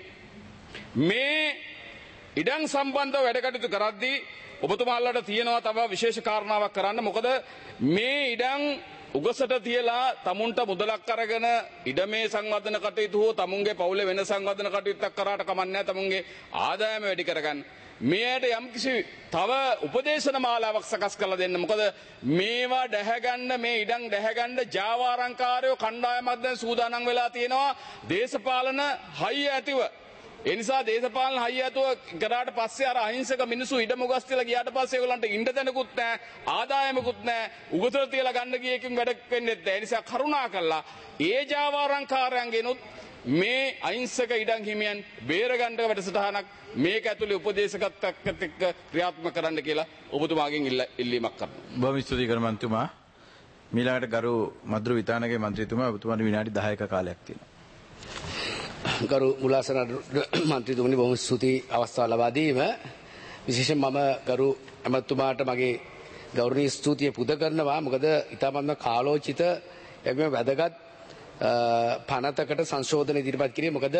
මේ ඉඩම් සම්බන්ධව වැඩ කටයුතු කරද්දී ඔබතුමාලට තියෙනවා තව විශේෂ කාරණාවක් කරන්න. මොකද මේ ඉඩම් උගසට තියලා තමුන්ට මුදලක් අරගෙන ඉඩමේ සංවර්ධන කටයුතු හෝ තමුන්ගේ පවුලේ වෙන සංවර්ධන කටයුත්තක් කරාට කමක් නැහැ. තමුන්ගේ ආදායම වැඩි කරගන්න. මේයට යම්කිසි තව උපදේශන මාලාවක් සකස් කරලා දෙන්න. මොකද මේවා දැහැගන්න මේ ඉඩම් දැහැගන්න ජාවාරම්කාරයෝ කණ්ඩායමක් දැන් සූදානම් වෙලා තියෙනවා දේශපාලන හයිය ඇතිව. ඒ නිසා දේශපාලන හයිය ඇතුව කරාට පස්සේ අර අහිංසක මිනිස්සු ඉඩම උගස් තියලා ගියාට පස්සේ ඒගොල්ලන්ට ඉන්න තැනකුත් නැහැ, ආදායමකුත් නැහැ, උගතට තියලා ගන්න ගිය එකකින් වැඩක් වෙන්නේ නැහැ. ඒ නිසා කරුණා කළා ඒ ජාවාරම්කාරයන්ගෙනුත් මේ අහිංසක ඉඩම් හිමියන් බේරගන්න වැඩසටහනක් මේක ඇතුලේ උපදේශකත්වයක් එක්ක ක්‍රියාත්මක කරන්න කියලා ඔබතුමාගෙන් ඉල්ලීමක් කරනවා. බොහොම ස්තුතියි කරු මන්ත්‍රීතුමා. මීළඟට ගරු මද්රු විතානගේ මන්ත්‍රීතුමා ඔබතුමාට විනාඩි දහයක කාලයක් තියෙනවා. ගරු මුලාසන මන්ත්‍රීතුමනි බොහොම ස්තුතියි අවස්ථාව ලබා දීම. විශේෂයෙන් මම ගරු ඇමතුමාට මගේ ගෞරවනීය ස්තුතිය පුද කරනවා. මොකද ඊටමත්ම කාලෝචිත එක්ම වැදගත් පනතකට සංශෝධන ඉදිරිපත් කිරීම. මොකද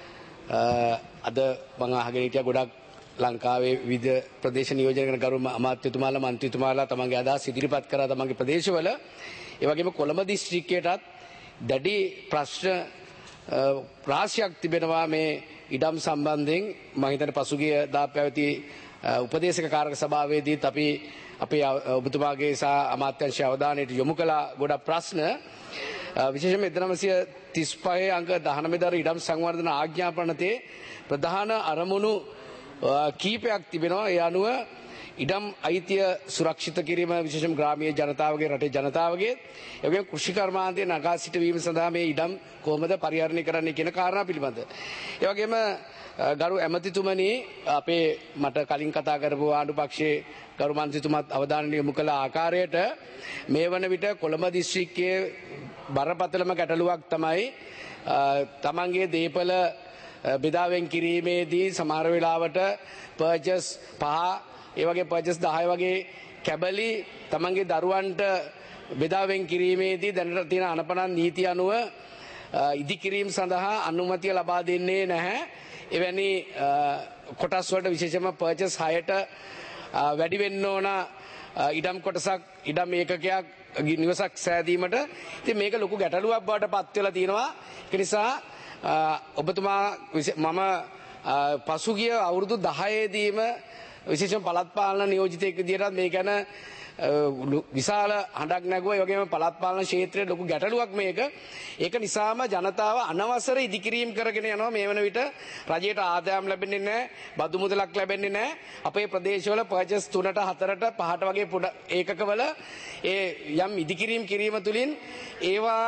අද මම අහගෙන හිටියා ගොඩක් ලංකාවේ විවිධ ප්‍රදේශ නියෝජනය කරන ගරු අමාත්‍යතුමාලා මන්ත්‍රීතුමාලා තමන්ගේ අදහස් ඉදිරිපත් කරා තමන්ගේ ප්‍රදේශවල. ඒ වගේම කොළඹ දිස්ත්‍රික්කයටත් දැඩි ප්‍රශ්න රාශියක් තිබෙනවා මේ ඉඩම් සම්බන්ධයෙන්. මම හිතන්නේ පසුගිය දා පැවති උපදේශක කාරක සභාවේදීත් අපි අපේ ඔබතුමාගේ සහ අමාත්‍යාංශයේ අවධානයට යොමු කළ ගොඩක් ප්‍රශ්න. විශේෂයෙන්ම එක්දහස් නවසිය තිස් පහේ අංක දහනවය දර ඉඩම් සංවර්ධන ආඥාපනතේ ප්‍රධාන අරමුණු කීපයක් තිබෙනවා. ඒ අනුව ඉඩම් අයිතිය සුරක්ෂිත කිරීම විශේෂම ග්‍රාමීය ජනතාවගේ රටේ ජනතාවගේ ඒ වගේම කෘෂි කර්මාන්තය නගා සිටවීම සඳහා මේ ඉඩම් කොහොමද පරිහරණය කරන්නේ කියන කාරණා පිළිබඳ. ඒ වගේම ගරු ඇමතිතුමනි අපේ මට කලින් කතා කරපු ආණ්ඩු පක්ෂයේ ගරු මන්ත්‍රීතුමත් අවධානය යොමු කළ ආකාරයට මේ වන විට කොළඹ දිස්ත්‍රික්කයේ බරපතලම ගැටලුවක් තමයි තමන්ගේ දේපල බෙදාවෙන් කිරීමේදී සමහර වෙලාවට පර්චස් පහ ඒ වගේ පර්චස් දහය වගේ කැබලි තමන්ගේ දරුවන්ට බෙදාවෙන් කිරීමේදී දැනට තියෙන අනපනන් නීති අනුව ඉදිකිරීම සඳහා අනුමැතිය ලබා දෙන්නේ නැහැ. එවැනි කොටස් වලට විශේෂයෙන්ම පර්චස් හයට වැඩි වෙන්න ඕන ඉඩම් කොටසක් ඉඩම් ඒකකයක් නිවසක් සෑදීමට. ඉතින් මේක ලොකු ගැටලුවක් බවට පත් වෙලා තියෙනවා. ඒ නිසා ඔබතුමා මම පසුගිය අවුරුදු දහයේදීම විශේෂම පළාත් පාලන නියෝජිතයෙක් විදිහට මේ ගැන විශාල හඬක් නැගුවා. ඒ වගේම පළාත් පාලන ක්ෂේත්‍රයේ ලොකු ගැටලුවක් මේක. ඒක නිසාම ජනතාව අනවසර ඉදිකිරීම කරගෙන යනවා. මේ වන විට රජයට ආදායම් ලැබෙන්නේ නැහැ, බදු මුදලක් ලැබෙන්නේ නැහැ. අපේ ප්‍රදේශවල පර්චස් තුනට හතරට පහට වගේ පොඩ ඒකකවල ඒ යම් ඉදිකිරීම කිරීම තුලින් ඒවා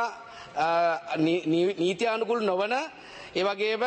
නීති අනුකූල නොවන ඒ වගේම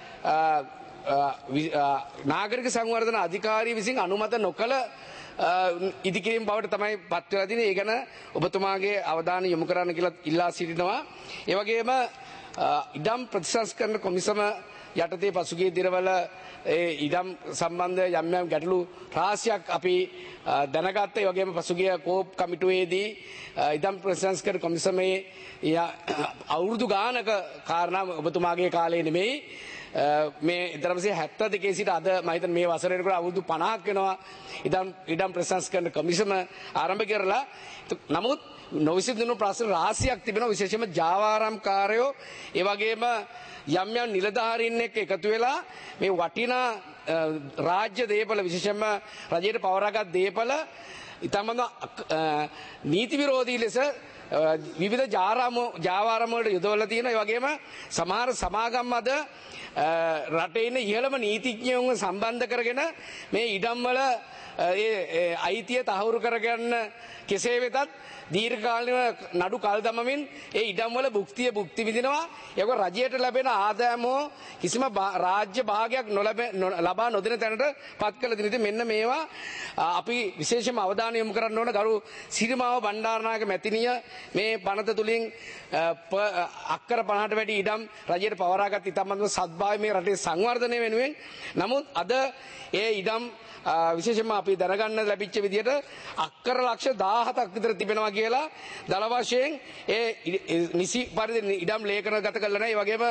නාගරික සංවර්ධන අධිකාරිය විසින් අනුමත නොකළ ඉදිකිරීම බවට තමයි පත් වෙලා තියෙන්නේ. ඒ ගැන ඔබතුමාගේ අවධානය යොමු කරන්න කියලා ඉල්ලා සිටිනවා. ඒ වගේම ඉඩම් ප්‍රතිසංස්කරණ කොමිසම යටතේ පසුගිය දිනවල ඒ ඉඩම් සම්බන්ධ යම් යම් ගැටලු රාශියක් අපි දැනගත්තා. ඒ වගේම පසුගිය කෝප් කමිටුවේදී ඉඩම් ප්‍රතිසංස්කරණ කොමිසමේ අවුරුදු ගානක කාරණා ඔබතුමාගේ කාලේ නෙමෙයි මේ එක්දහස් නවසිය හැත්තෑ දෙකේ සිට අද මම හිතන්නේ මේ වසරේ කොට අවුරුදු පනහක් වෙනවා ඉඩම් ඉඩම් ප්‍රතිසංස්කරණ කොමිසම ආරම්භ කරලා. නමුත් නොවිසඳුණු ප්‍රශ්න රාශියක් තිබෙනවා. විශේෂයෙන්ම ජාවාරම්කාරයෝ ඒ වගේම යම් යම් නිලධාරීන් එක්ක එකතු වෙලා මේ වටිනා රාජ්‍ය දේපල විශේෂයෙන්ම රජයට පවරාගත් දේපල ඊටමම නීති විරෝධී ලෙස විවිධ ජාවාරම් ජාවාරම් වලට යොදවලා තියෙනවා. ඒ වගේම සමහර සමාගම් අද රටේ ඉන්න ඉහළම නීතිඥයන්ව සම්බන්ධ කරගෙන මේ ඉඩම් වල ඒ අයිතිය තහවුරු කරගන්න කෙසේ වෙතත් දීර්ඝකාලීනව නඩු කල් දමමින් ඒ ඉඩම් වල භුක්තිය භුක්ති විඳිනවා. ඒක රජයට ලැබෙන ආදායම කිසිම රාජ්‍ය භාගයක් ලබා නොදෙන තැනට පත් කළ දෙන. ඉතින් මෙන්න මේවා අපි විශේෂම අවධානය යොමු කරන්න ඕන. ගරු සිරිමාව බණ්ඩාරනායක මැතිණිය මේ පනත තුලින් අක්කර පනහට වැඩි ඉඩම් රජයට පවරාගත් ඉතාමත්ම සත්භාවය මේ රටේ සංවර්ධනය වෙනුවෙන්. නමුත් අද ඒ ඉඩම් විශේෂයෙන්ම අපි දැනගන්න ලැබිච්ච විදිහට අක්කර ලක්ෂ දාහතක් විතර තිබෙනවා කියලා දල වශයෙන් ඒ නිසි පරිදි ඉඩම් ලේඛනගත කරලා නැහැ. ඒ වගේම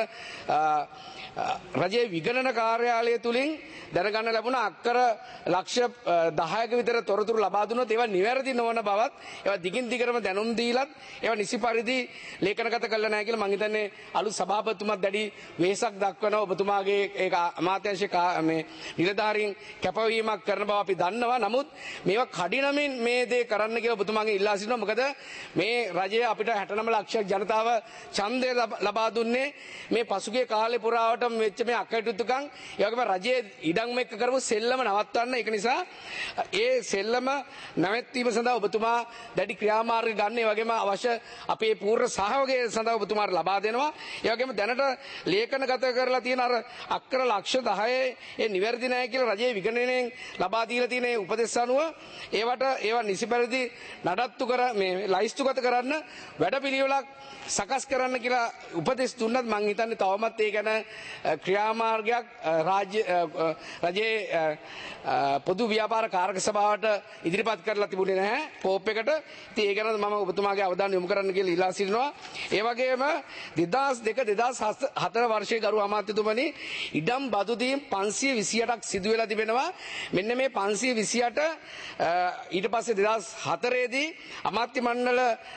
රජයේ විගණන කාර්යාලය තුලින් දැනගන්න ලැබුණ අක්කර ලක්ෂ දහයක විතර තොරතුරු ලබා දුන්නොත් ඒවා නිවැරදි නොවන බවත් ඒවා දිගින් දිගටම දැනුම් දීලත් ඒවා නිසි පරිදි ලේඛනගත කරලා නැහැ කියලා මම හිතන්නේ අලුත් සභාපතිතුමත් දැඩි වෙහෙසක් දක්වනවා. ඔබතුමාගේ ඒක අමාත්‍යාංශයේ මේ නිලධාරීන් කැපවීමක් කරන බව අපි දන්නවා. නමුත් මේවා කඩිනමින් මේ දේ කරන්න කියලා ඔබතුමාගේ ඉල්ලා සිටිනවා. මොකද මේ රජය අපිට හැටනම ලක්ෂයක් ජනතාව ඡන්දය ලබා දුන්නේ මේ පසුගිය කාලේ පුරාවටම වෙච්ච මේ අකටයුතුකම් ඒ වගේම රජයේ ඉඩම් එක්ක කරපු සෙල්ලම නවත්වන්න. ඒක නිසා ඒ සෙල්ලම නැවැත්වීම සඳහා ඔබතුමා දැඩි ක්‍රියාමාර්ග ගන්න. ඒ වගේම අවශ්‍ය අපේ පූර්ණ සහයෝගය සඳහා ඔබතුමාට ලබා දෙනවා. ඒ වගේම දැනට ලේඛනගත කරලා තියෙන අර අක්කර ලක්ෂ දහය ඒ නිවැරදි නැහැ කියලා රජයේ විගණනයෙන් ලබා දීලා තියෙන උපදෙස් අනුව ඒවට ඒවා නිසි පරිදි නඩත්තු කර මේ ලයිස්තුගත කරන්න වැඩපිළිවෙලක් සකස් කරන්න කියලා උපදෙස් දුන්නත් මම හිතන්නේ තවමත් ඒ ගැන ක්‍රියාමාර්ගයක් රාජ්‍ය රජයේ පොදු ව්‍යාපාර කාරක සභාවට ඉදිරිපත් කරලා තිබුණේ නැහැ කෝප් එකට. ඉතින් ඒ ගැන මම ඔබතුමාගේ අවධානය යොමු කරන්න කියලා ඉල්ලා සිටිනවා. ඒ වගේම දෙදහස් දෙක දෙදහස් හතර වර්ෂයේ ගරු අමාත්‍යතුමනි ඉඩම් බදු දීම් පන්සිය විසිඅටක් සිදු වෙලා තිබෙනවා. මෙන්න මේ පන්සිය විසිඅට ඊට පස්සේ දෙදහස් හතරේ දී අමාත්‍ය මණ්ඩල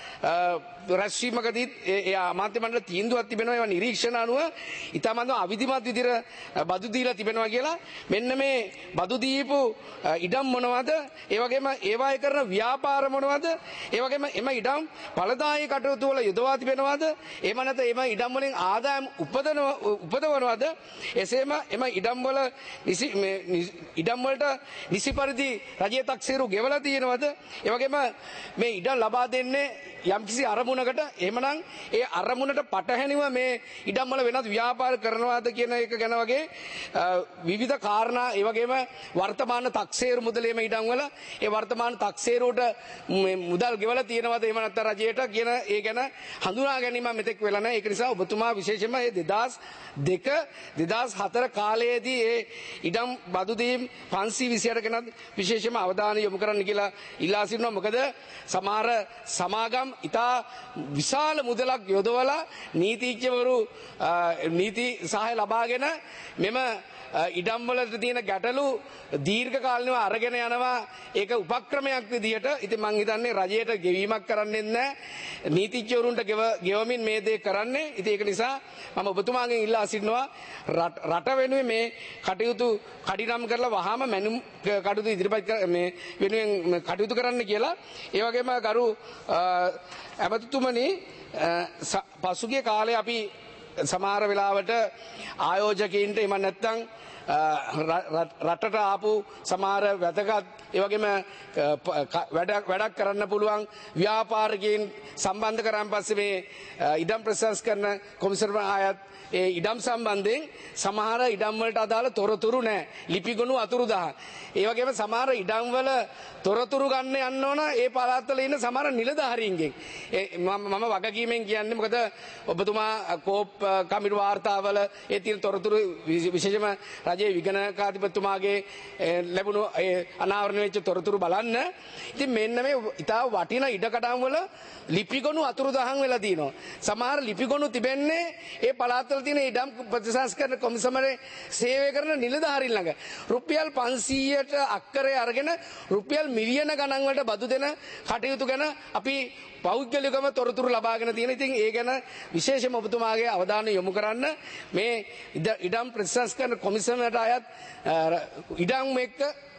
රැස්වීමකදී ඒ අමාත්‍ය මණ්ඩල තීන්දුවක් තිබෙනවා ඒවා නිරීක්ෂණ අනුව ඉතාමත් අවිධිමත් විදිහට බදු දීලා තිබෙනවා කියලා. මෙන්න මේ බදු දීපු ඉඩම් මොනවද? ඒ වගේම ඒවායේ කරන ව්‍යාපාර මොනවද? ඒ වගේම එම ඉඩම් ඵලදායී කටයුතු වල යොදවා තිබෙනවද? එහෙම නැත්නම් එම ඉඩම් වලින් ආදායම් උපදන උපදවනවද? එසේම එම ඉඩම් වල නිසි මේ ඉඩම් වලට නිසි පරිදි රජයේ තක්සේරු ගෙවලා තියෙනවද? ඒ වගේම මේ ඉඩම් ලබා දෙන්නේ යම්කිසි අරමුණකට එහෙමනම් ඒ අරමුණට පටහැනිව මේ ඉඩම් වල වෙනත් ව්‍යාපාර කරනවාද කියන එක ගැන වගේ විවිධ කාරණා ඒ වගේම වර්තමාන තක්සේරු මුදලේම ඉඩම් වල ඒ වර්තමාන තක්සේරුවට මුදල් ගෙවලා තියෙනවද එහෙම නැත්නම් රජයට කියන ඒ ගැන හඳුනා ගැනීම මෙතෙක් වෙලා නැහැ. ඒක නිසා ඔබතුමා විශේෂයෙන්ම මේ දෙදහස් දෙක දෙදහස් හතර කාලයේදී ඒ ඉඩම් බදු දීම් පන්සිය විසිඅට ගැන විශේෂයෙන්ම අවධානය යොමු කරන්න කියලා ඉල්ලා සිටිනවා. මොකද සමහර සමාගම් ඉතා විශාල මුදලක් යොදවලා නීතිඥවරු නීති සහාය ලබාගෙන මෙම ඉඩම් වලට තියෙන ගැටලු දීර්ඝ කාලිනව අරගෙන යනවා. ඒක උපක්‍රමයක් විදියට. ඉතින් මං හිතන්නේ රජයට ගෙවීමක් කරන්නේ නැහැ. නීතිඥවරුන්ට ගෙවමින් මේ දේ කරන්නේ. ඉතින් ඒක නිසා මම ඔබතුමාගෙන් ඉල්ලා සිටිනවා රට වෙනුවෙන් මේ කටයුතු කඩිනම් කරලා වහාම මැනුම් කටයුතු ඉදිරිපත් මේ වෙනුවෙන් කටයුතු කරන්න කියලා. ඒ වගේම ගරු ඇමතිතුමනි පසුගිය කාලේ අපි සමහර වෙලාවට ආයෝජකයින්ට එම නැත්තම් රටට ආපු සමහර වැදගත් ඒ වගේම වැඩක් කරන්න පුළුවන් ව්‍යාපාරිකයින් සම්බන්ධ කරන් පස්සේ මේ ඉඩම් ප්‍රසංස්කරණ කොමිසම ආයත් ඒ ඉඩම් සම්බන්ධයෙන් සමහර ඉඩම් වලට අදාළ තොරතුරු නැහැ. ලිපිගොනු අතුරුදහන්. ඒ වගේම සමහර ඉඩම් වල තොරතුරු ගන්න යන්න ඕන ඒ පළාත්වල ඉන්න සමහර නිලධාරීන්ගෙන්. මම වගකීමෙන් කියන්නේ මොකද ඔබතුමා කෝප් කමිටු වාර්තාවල ඒ තියෙන තොරතුරු විශේෂම රජයේ විගණකාධිපතිතුමාගේ ලැබුණු ඒ අනාවරණය වෙච්ච තොරතුරු බලන්න. ඉතින් මෙන්න මේ ඉතා වටිනා ඉඩකඩම් වල ලිපිගොනු අතුරුදහන් වෙලා තියෙනවා. සමහර ලිපිගොනු තිබෙන්නේ ඒ පළාත්වල තියෙන ඉඩම් ප්‍රතිසංස්කරණ කොමිසමේ සේවය කරන නිලධාරීන් ළඟ. රුපියල් පන්සීයට අක්කරේ අරගෙන රුපියල් මිලියන ගණන් වලට බදු දෙන කටයුතු ගැන අපි පෞද්ගලිකව තොරතුරු ලබාගෙන තියෙන. ඉතින් ඒ ගැන විශේෂයෙන්ම ඔබතුමාගේ අවධානය යොමු කරන්න. මේ ඉඩම් ප්‍රතිසංස්කරණ කොමිසමට අයත් ඉඩම් එක්ක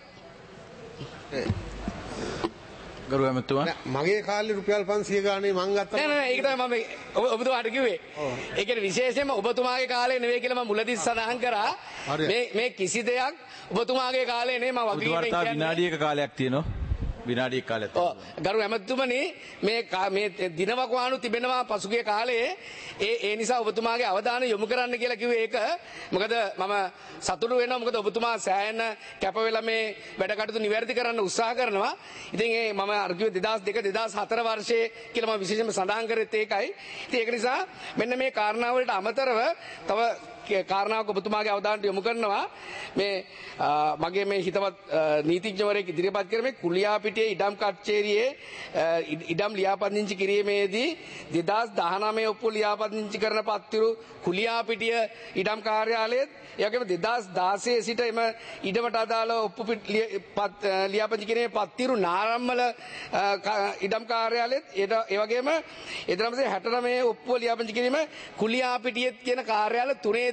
ගරු ඇමතුමා මගේ කාලේ රුපියල් පන්සිය ගානේ මං ගත්තා. නෑ නෑ ඒක තමයි මම ඔබතුමාට කිව්වේ. ඒ කියන්නේ විශේෂයෙන්ම ඔබතුමාගේ කාලේ නෙවෙයි කියලා මම මුලදී සඳහන් කරා. මේ මේ කිසි දෙයක් ඔබතුමාගේ කාලේ නෙවෙයි මම වගකීමෙන් කියන්නේ. විනාඩියක කාලයක් තියෙනවා. විනාඩියක් කාලයක් තියෙනවා. ගරු ඇමතුමනි මේ මේ දිනවකවානු තිබෙනවා පසුගිය කාලේ. ඒ ඒ නිසා ඔබතුමාගේ අවධානය යොමු කරන්න කියලා කිව්වේ ඒක. මොකද මම සතුටු වෙනවා මොකද ඔබතුමා සෑහෙන කැප වෙලා මේ වැඩ කටයුතු නිවැරදි කරන්න උත්සාහ කරනවා. ඉතින් ඒ මම අර කිව්වේ දෙදහස් දෙක දෙදහස් හතර වර්ෂයේ කියලා මම විශේෂයෙන්ම සඳහන් කරෙත් ඒකයි. ඉතින් ඒක නිසා මෙන්න මේ කාරණා වලට අමතරව තව කාරණාවක් ඔබතුමාගේ අවධානයට යොමු කරනවා. මේ මගේ මේ හිතවත් නීතිඥවරයෙක් ඉදිරිපත් කරේ කුලියාපිටියේ ඉඩම් කච්චේරියේ ඉඩම් ලියාපදිංචි කිරීමේදී දෙදහස් දහනවය ඔප්පු ලියාපදිංචි කරන පත්තිරු කුලියාපිටිය ඉඩම් කාර්යාලයේත් ඒ වගේම දෙදහස් දාසය සිට එම ඉඩමට අදාළ ඔප්පු ලියාපදිංචි කිරීමේ පත්තිරු නාරම්මල ඉඩම් කාර්යාලයේත් ඒ වගේම එදරමසේ හැටනවය ඔප්පු ලියාපදිංචි කිරීම කුලියාපිටියේ කියන කාර්යාල තුනේ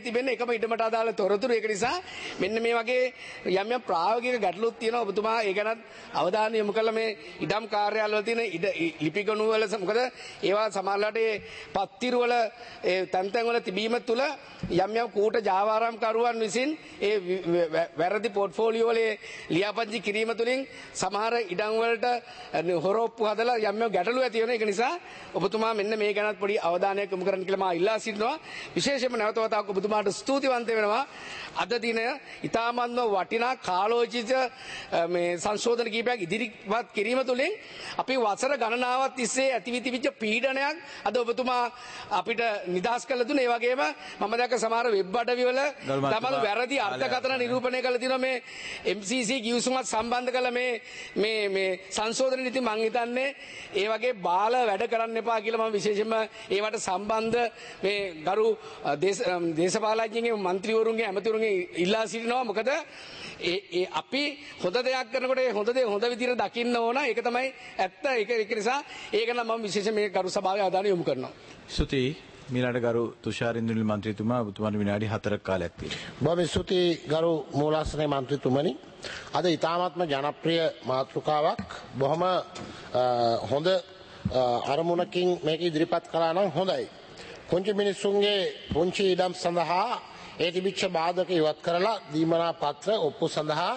තිබෙන එකම ඉඩමට අදාළ තොරතුරු. ඒක නිසා මෙන්න මේ වගේ යම් යම් ප්‍රායෝගික ගැටලුත් තියෙනවා. ඔබතුමා ඒ ගැනත් අවධානය යොමු කළා. මේ ඉඩම් කාර්යාලවල තියෙන ඉඩ ලිපිගණු වල මොකද ඒවා සමහරවිට ඒ පත්තිරු වල ඒ තැන් තැන් වල තිබීම තුළ යම් යම් කූට ජාවාරම්කරුවන් විසින් ඒ වැරදි පෝර්ට්ෆෝලියෝ වල ලියාපදිංචි කිරීම තුළින් සමහර ඉඩම් වලට හොරොප්පු හදලා යම් යම් ගැටලු ඇති වෙනවා. ඒක නිසා ඔබතුමා මෙන්න මේ ගැනත් පොඩි අවධානයක් යොමු කරන්න කියලා මා ඉල්ලා සිටිනවා. විශේෂයෙන්ම නැවත වතාවක් ඔබතුමාට ස්තුතිවන්ත වෙනවා. අද දින ඉතාමත්ම වටිනා කාලෝචිත මේ සංශෝධන කීපයක් ඉදිරිපත් කිරීම තුළින් අපි වසර ගණනාවක් තිස්සේ ඇතිවිතිවිච්ච පීඩනයක් අද ඔබතුමා අපිට නිදහස් කළ දුන්නේ. ඒ වගේම මම දැක්ක සමහර වෙබ් අඩවිවල තමන් වැරදි අර්ථකථන නිරූපණය කළ තියෙනවා. මේ එම් සී සී ගිවිසුමත් සම්බන්ධ කළ මේ මේ මේ සංශෝධන නීති මං හිතන්නේ ඒ වගේ බාල වැඩ කරන්න එපා කියලා මම විශේෂයෙන්ම ඒවට සම්බන්ධ මේ ගරු දේශපාලඥයන්ගේ මන්ත්‍රීවරුන්ගේ ඇමතිවරුන්ගේ ඉල්ලා සිටිනවා. මොකද ඒ අපි හොඳ දෙයක් කරනකොට ඒ හොඳ දේ හොඳ විදිහට දකින්න ඕන. ඒක තමයි ඇත්ත. ඒක ඒක නිසා ඒක නම් මම විශේෂයෙන් මේ ගරු සභාවේ අවධානය යොමු කරනවා. ස්තුතියි. මීළඟට ගරු තුෂාර ඉන්ද්‍රනිල් මන්ත්‍රීතුමා ඔබතුමාට විනාඩි හතරක කාලයක් තියෙනවා. බොහොම ස්තුතියි ගරු මූලාසනයේ මන්ත්‍රීතුමනි. අද ඉතාමත්ම ජනප්‍රිය මාතෘකාවක් බොහොම හොඳ අරමුණකින් මේක ඉදිරිපත් කළා නම් හොඳයි. පුංචි මිනිස්සුන්ගේ පුංචි ඉඩම් සඳහා ඒ තිබිච්ච බාධක ඉවත් කරලා දීමනා පත්‍ර ඔප්පු සඳහා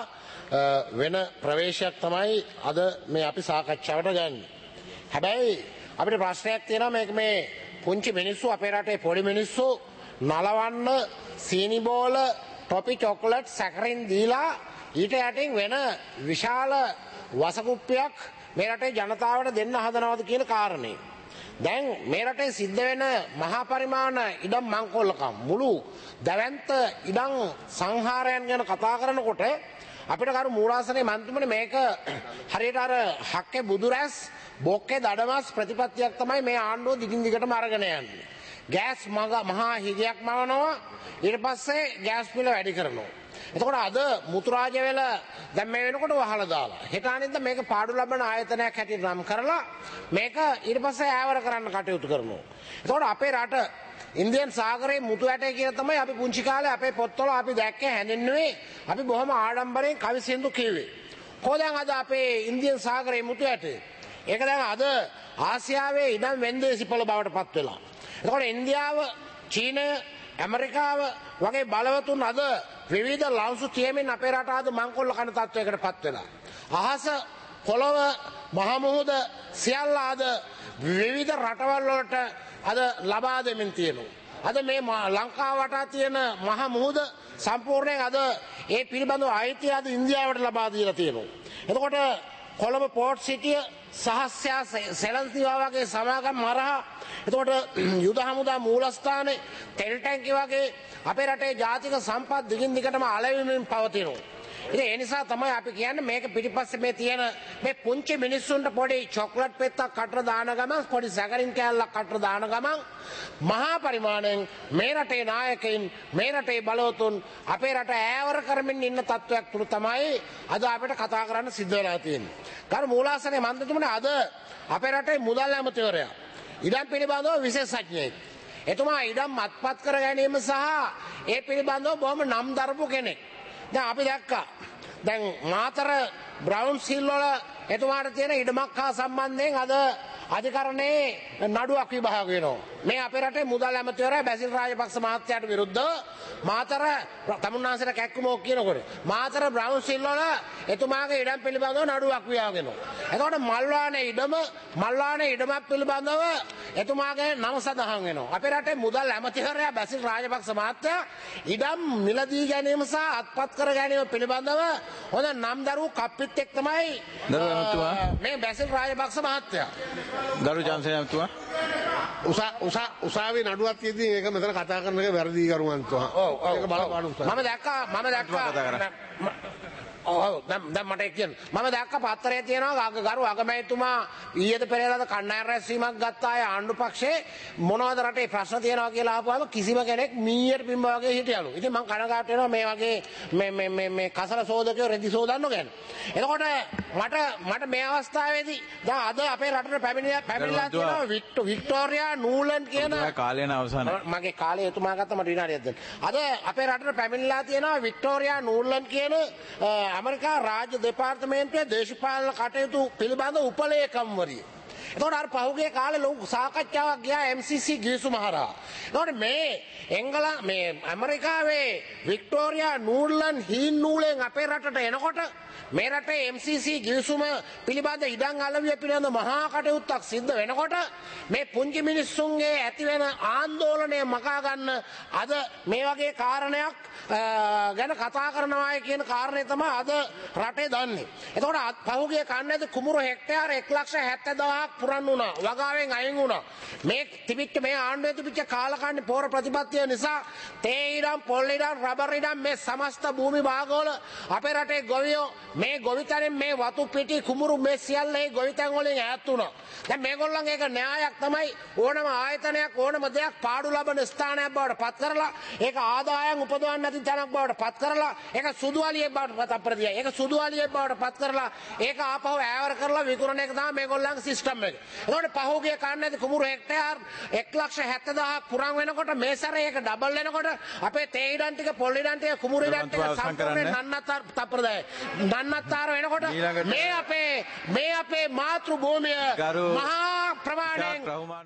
වෙන ප්‍රවේශයක් තමයි අද මේ අපි සාකච්ඡාවට ගන්නේ. හැබැයි අපිට ප්‍රශ්නයක් තියෙනවා මේක මේ පුංචි මිනිස්සු අපේ රටේ පොඩි මිනිස්සු නලවන්න සීනි බෝල ටොපි චොකලට් සැකරින් දීලා ඊට යටින් වෙන විශාල වසකුප්පියක් මේ රටේ ජනතාවට දෙන්න හදනවද කියන කාරණේ. දැන් මේ රටේ සිද්ධ වෙන මහා පරිමාණ ඉඩම් මංකොල්ලකම් මුළු දැවැන්ත ඉඩම් සංහාරයන් ගැන කතා කරනකොට අපිට කරු මූලාසනයේ මන්ත්‍රීතුමනි මේක හරියට අර හක්කේ බුදුරැස් බොක්කේ දඩමස් ප්‍රතිපත්තියක් තමයි මේ ආණ්ඩුව දිගින් දිගටම අරගෙන යන්නේ. ගෑස් මහා හිගයක් මවනවා ඊට පස්සේ ගෑස් මිල වැඩි කරනවා. එතකොට අද මුතුරාජ වෙල දැන් මේ වෙනකොට වහලා දාලා හෙට අනිද්දා මේක පාඩු ලබන ආයතනයක් හැටියට නම් කරලා මේක ඊට පස්සේ ඈවර කරන්න කටයුතු කරනවා. එතකොට අපේ රට ඉන්දියන් සාගරයේ මුතු ඇටේ කියලා තමයි අපි පුංචි කාලේ අපේ පොත්වල අපි දැක්කේ හැඳින්නුවේ. අපි බොහොම ආඩම්බරයෙන් කවි සින්දු කිව්වේ. කොහෙන්ද අද අපේ ඉන්දියන් සාගරයේ මුතු ඇටේ? ඒක දැන් අද ආසියාවේ ඉඩම් වෙන්දේසි පොළ බවට පත් වෙලා. එතකොට ඉන්දියාව, චීනය, ඇමරිකාව වගේ බලවතුන් අද විවිධ ලවුසු තියමින් අපේ රට අද මංකොල්ල කන තත්වයකට පත් වෙලා. අහස, පොළොව, මහ මුහුද සියල්ල අද විවිධ රටවල් වලට අද ලබා දෙමින් තියෙනවා. අද මේ ලංකාව වටා තියෙන මහ මුහුද සම්පූර්ණයෙන් අද ඒ පිළිබඳව අයිතිය අද ඉන්දියාවට ලබා දීලා තියෙනවා. එතකොට කොළඹ පෝර්ට් සිටිය සහස්‍යා සෙලන්තිවා වගේ සමාගම් මරහා එතකොට යුද හමුදා මූලස්ථානයේ තෙල් ටැංකි වගේ අපේ රටේ ජාතික සම්පත් දිගින් දිගටම අලෙවිමින් පවතිනවා. ඉතින් ඒ නිසා තමයි අපි කියන්නේ මේක පිටිපස්සේ මේ තියෙන මේ පුංචි මිනිස්සුන්ට පොඩි චොක්ලට් පෙත්තක් කටර දාන ගමන් පොඩි සැකරින් කෑල්ලක් කටර දාන ගමන් මහා පරිමාණයෙන් මේ රටේ නායකයින් මේ රටේ බලවතුන් අපේ රට ඈවර කරමින් ඉන්න තත්වයක් තුල තමයි අද අපිට කතා කරන්න සිද්ධ වෙලා තියෙන්නේ. කරු මූලාසනයේ මන්ත්‍රීතුමනි අද අපේ රටේ මුදල් ඇමතිවරයා ඉඩම් පිළිබඳව විශේෂඥයෙක්. එතුමා ඉඩම් අත්පත් කර ගැනීම සහ ඒ පිළිබඳව බොහොම නම් දරපු කෙනෙක්. දැන් අපි දැක්කා දැන් මාතර බ්‍රවුන් සිල් වල එතුමාට තියෙන ඉඩමක් හා සම්බන්ධයෙන් අද අධිකරණයේ නඩුවක් විභාග වෙනවා. මේ අපේ රටේ මුදල් ඇමතිවරයා බැසිල් රාජපක්ෂ මහත්තයාට විරුද්ධව මාතර තමුන්නාන්සේට කැක්කුමක් කියනකොට මාතර බ්‍රවුන් සිල් වල එතුමාගේ ඉඩම් පිළිබඳව නඩුවක් විභාග වෙනවා. එතකොට මල්වානේ ඉඩම මල්වානේ ඉඩමක් පිළිබඳව එතුමාගේ නම සඳහන් වෙනවා. අපේ රටේ මුදල් ඇමතිවරයා බැසිල් රාජපක්ෂ මහත්තයා ඉඩම් මිලදී ගැනීම සහ අත්පත් කර ගැනීම පිළිබඳව හොඳ නම් දරුවෝ කප්පිත් එක් තමයි මේ බැසිල් රාජපක්ෂ මහත්තයා. ගරු ජාන්සේනතුමා උසා උසා උසාවේ නඩුවක් තියෙද්දි ඒක මෙතන කතා කරන එක වැරදි කරුවන්තුමා. ඔව් ඒක බලපාන උසා. මම දැක්කා මම දැක්කා ඔව් දැන් දැන් මට කියන්න මම දැක්ක පත්තරේ තියෙනවා ගරු අගමැතිතුමා ඊයේද පෙරේදාද කණ්ඩායම් රැස්වීමක් ගත්ත අය ආණ්ඩු පක්ෂේ මොනවද රටේ ප්‍රශ්න තියෙනවා කියලා අහපුවාම කිසිම කෙනෙක් මීයට පිම්බ වගේ හිටියලු. ඉතින් මම කනගාටු වෙනවා මේ වගේ මේ මේ මේ මේ කසල සෝදකයෝ රෙදි සෝදන්න ගැන. එතකොට මට මට මේ අවස්ථාවේදී දැන් අද අපේ රටට පැමිණිලා පැමිණිලා තියෙනවා වික්ටෝරියා නූලන් කියන කාලයන අවසන් මගේ කාලය එතුමා ගත්ත මට විනාඩියක් දෙන්න. අද අපේ රටට පැමිණිලා තියෙනවා වික්ටෝරියා නූලන් කියන ඇමරිකා රාජ්‍ය දෙපාර්තමේන්තුවේ දේශපාලන කටයුතු පිළිබඳ උපලේකම්වරිය. එතකොට අර පහුගිය කාලේ ලොකු සාකච්ඡාවක් ගියා එම් සී සී ගිවිසුම හරහා. එතකොට මේ එංගලන්ත මේ ඇමරිකාවේ වික්ටෝරියා නූලන් හීන් නූලෙන් අපේ රටට එනකොට මේ රටේ එම් සී සී ගිවිසුම පිළිබඳ ඉඩම් අලවිය පිළිබඳ මහා කටයුත්තක් සිද්ධ වෙනකොට මේ පුංචි මිනිස්සුන්ගේ ඇතිවෙන ආందోලනය මකා ගන්න අද මේ වගේ කාරණයක් ගැන කතා කරනවායි කියන කාරණේ තමයි අද රටේ දන්නේ. එතකොට පහුගිය කන්නේද කුමුරු හෙක්ටයාර එක ලක්ෂ හැත්තෑ දහසක් පුරන් වුණා. වගාවෙන් අයින් වුණා. මේ තිබිච්ච මේ ආණ්ඩුවේ තිබිච්ච කාලකන්ණි පෝර ප්‍රතිපත්තිය නිසා තේ ඉඩම්, පොල් ඉඩම්, රබර් ඉඩම් මේ සමස්ත භූමි භාගවල අපේ රටේ ගොවියෝ මේ ගොවිතැනෙන් මේ වතු පිටි කුමුරු මේ සියල්ල මේ ගොවිතැන් වලින් ඈත් වුණා. දැන් මේගොල්ලන්ගේ එක න්‍යායක් තමයි ඕනම ආයතනයක් ඕනම දෙයක් පාඩු ලබන ස්ථානයක් බවට පත් කරලා ඒක ආදායම් උපදවන්න නැති තැනක් බවට පත් කරලා ඒක සුදුවලියෙක් බවට පත් අප්‍රතිය. ඒක සුදුවලියෙක් බවට පත් කරලා ඒක ආපහු ඈවර කරලා විකුණන එක තමයි මේගොල්ලන්ගේ සිස්ටම් එක. ඒකට පහුගිය කන්නේදී කුමුරු හෙක්ටයාර් එක ලක්ෂ හැත්තෑ දහසක් පුරන් වෙනකොට මේ සැරේ ඒක ඩබල් වෙනකොට අපේ තේ ඉඩම් ටික පොල් ඉඩම් ටික කුමුරු ඉඩම් ටික සම්පූර්ණයෙන් නන්නත්තර තප්‍රදාය. නන්නත්තර වෙනකොට මේ අපේ මේ අපේ මාතෘ භූමිය මහා ප්‍රමාණයෙන්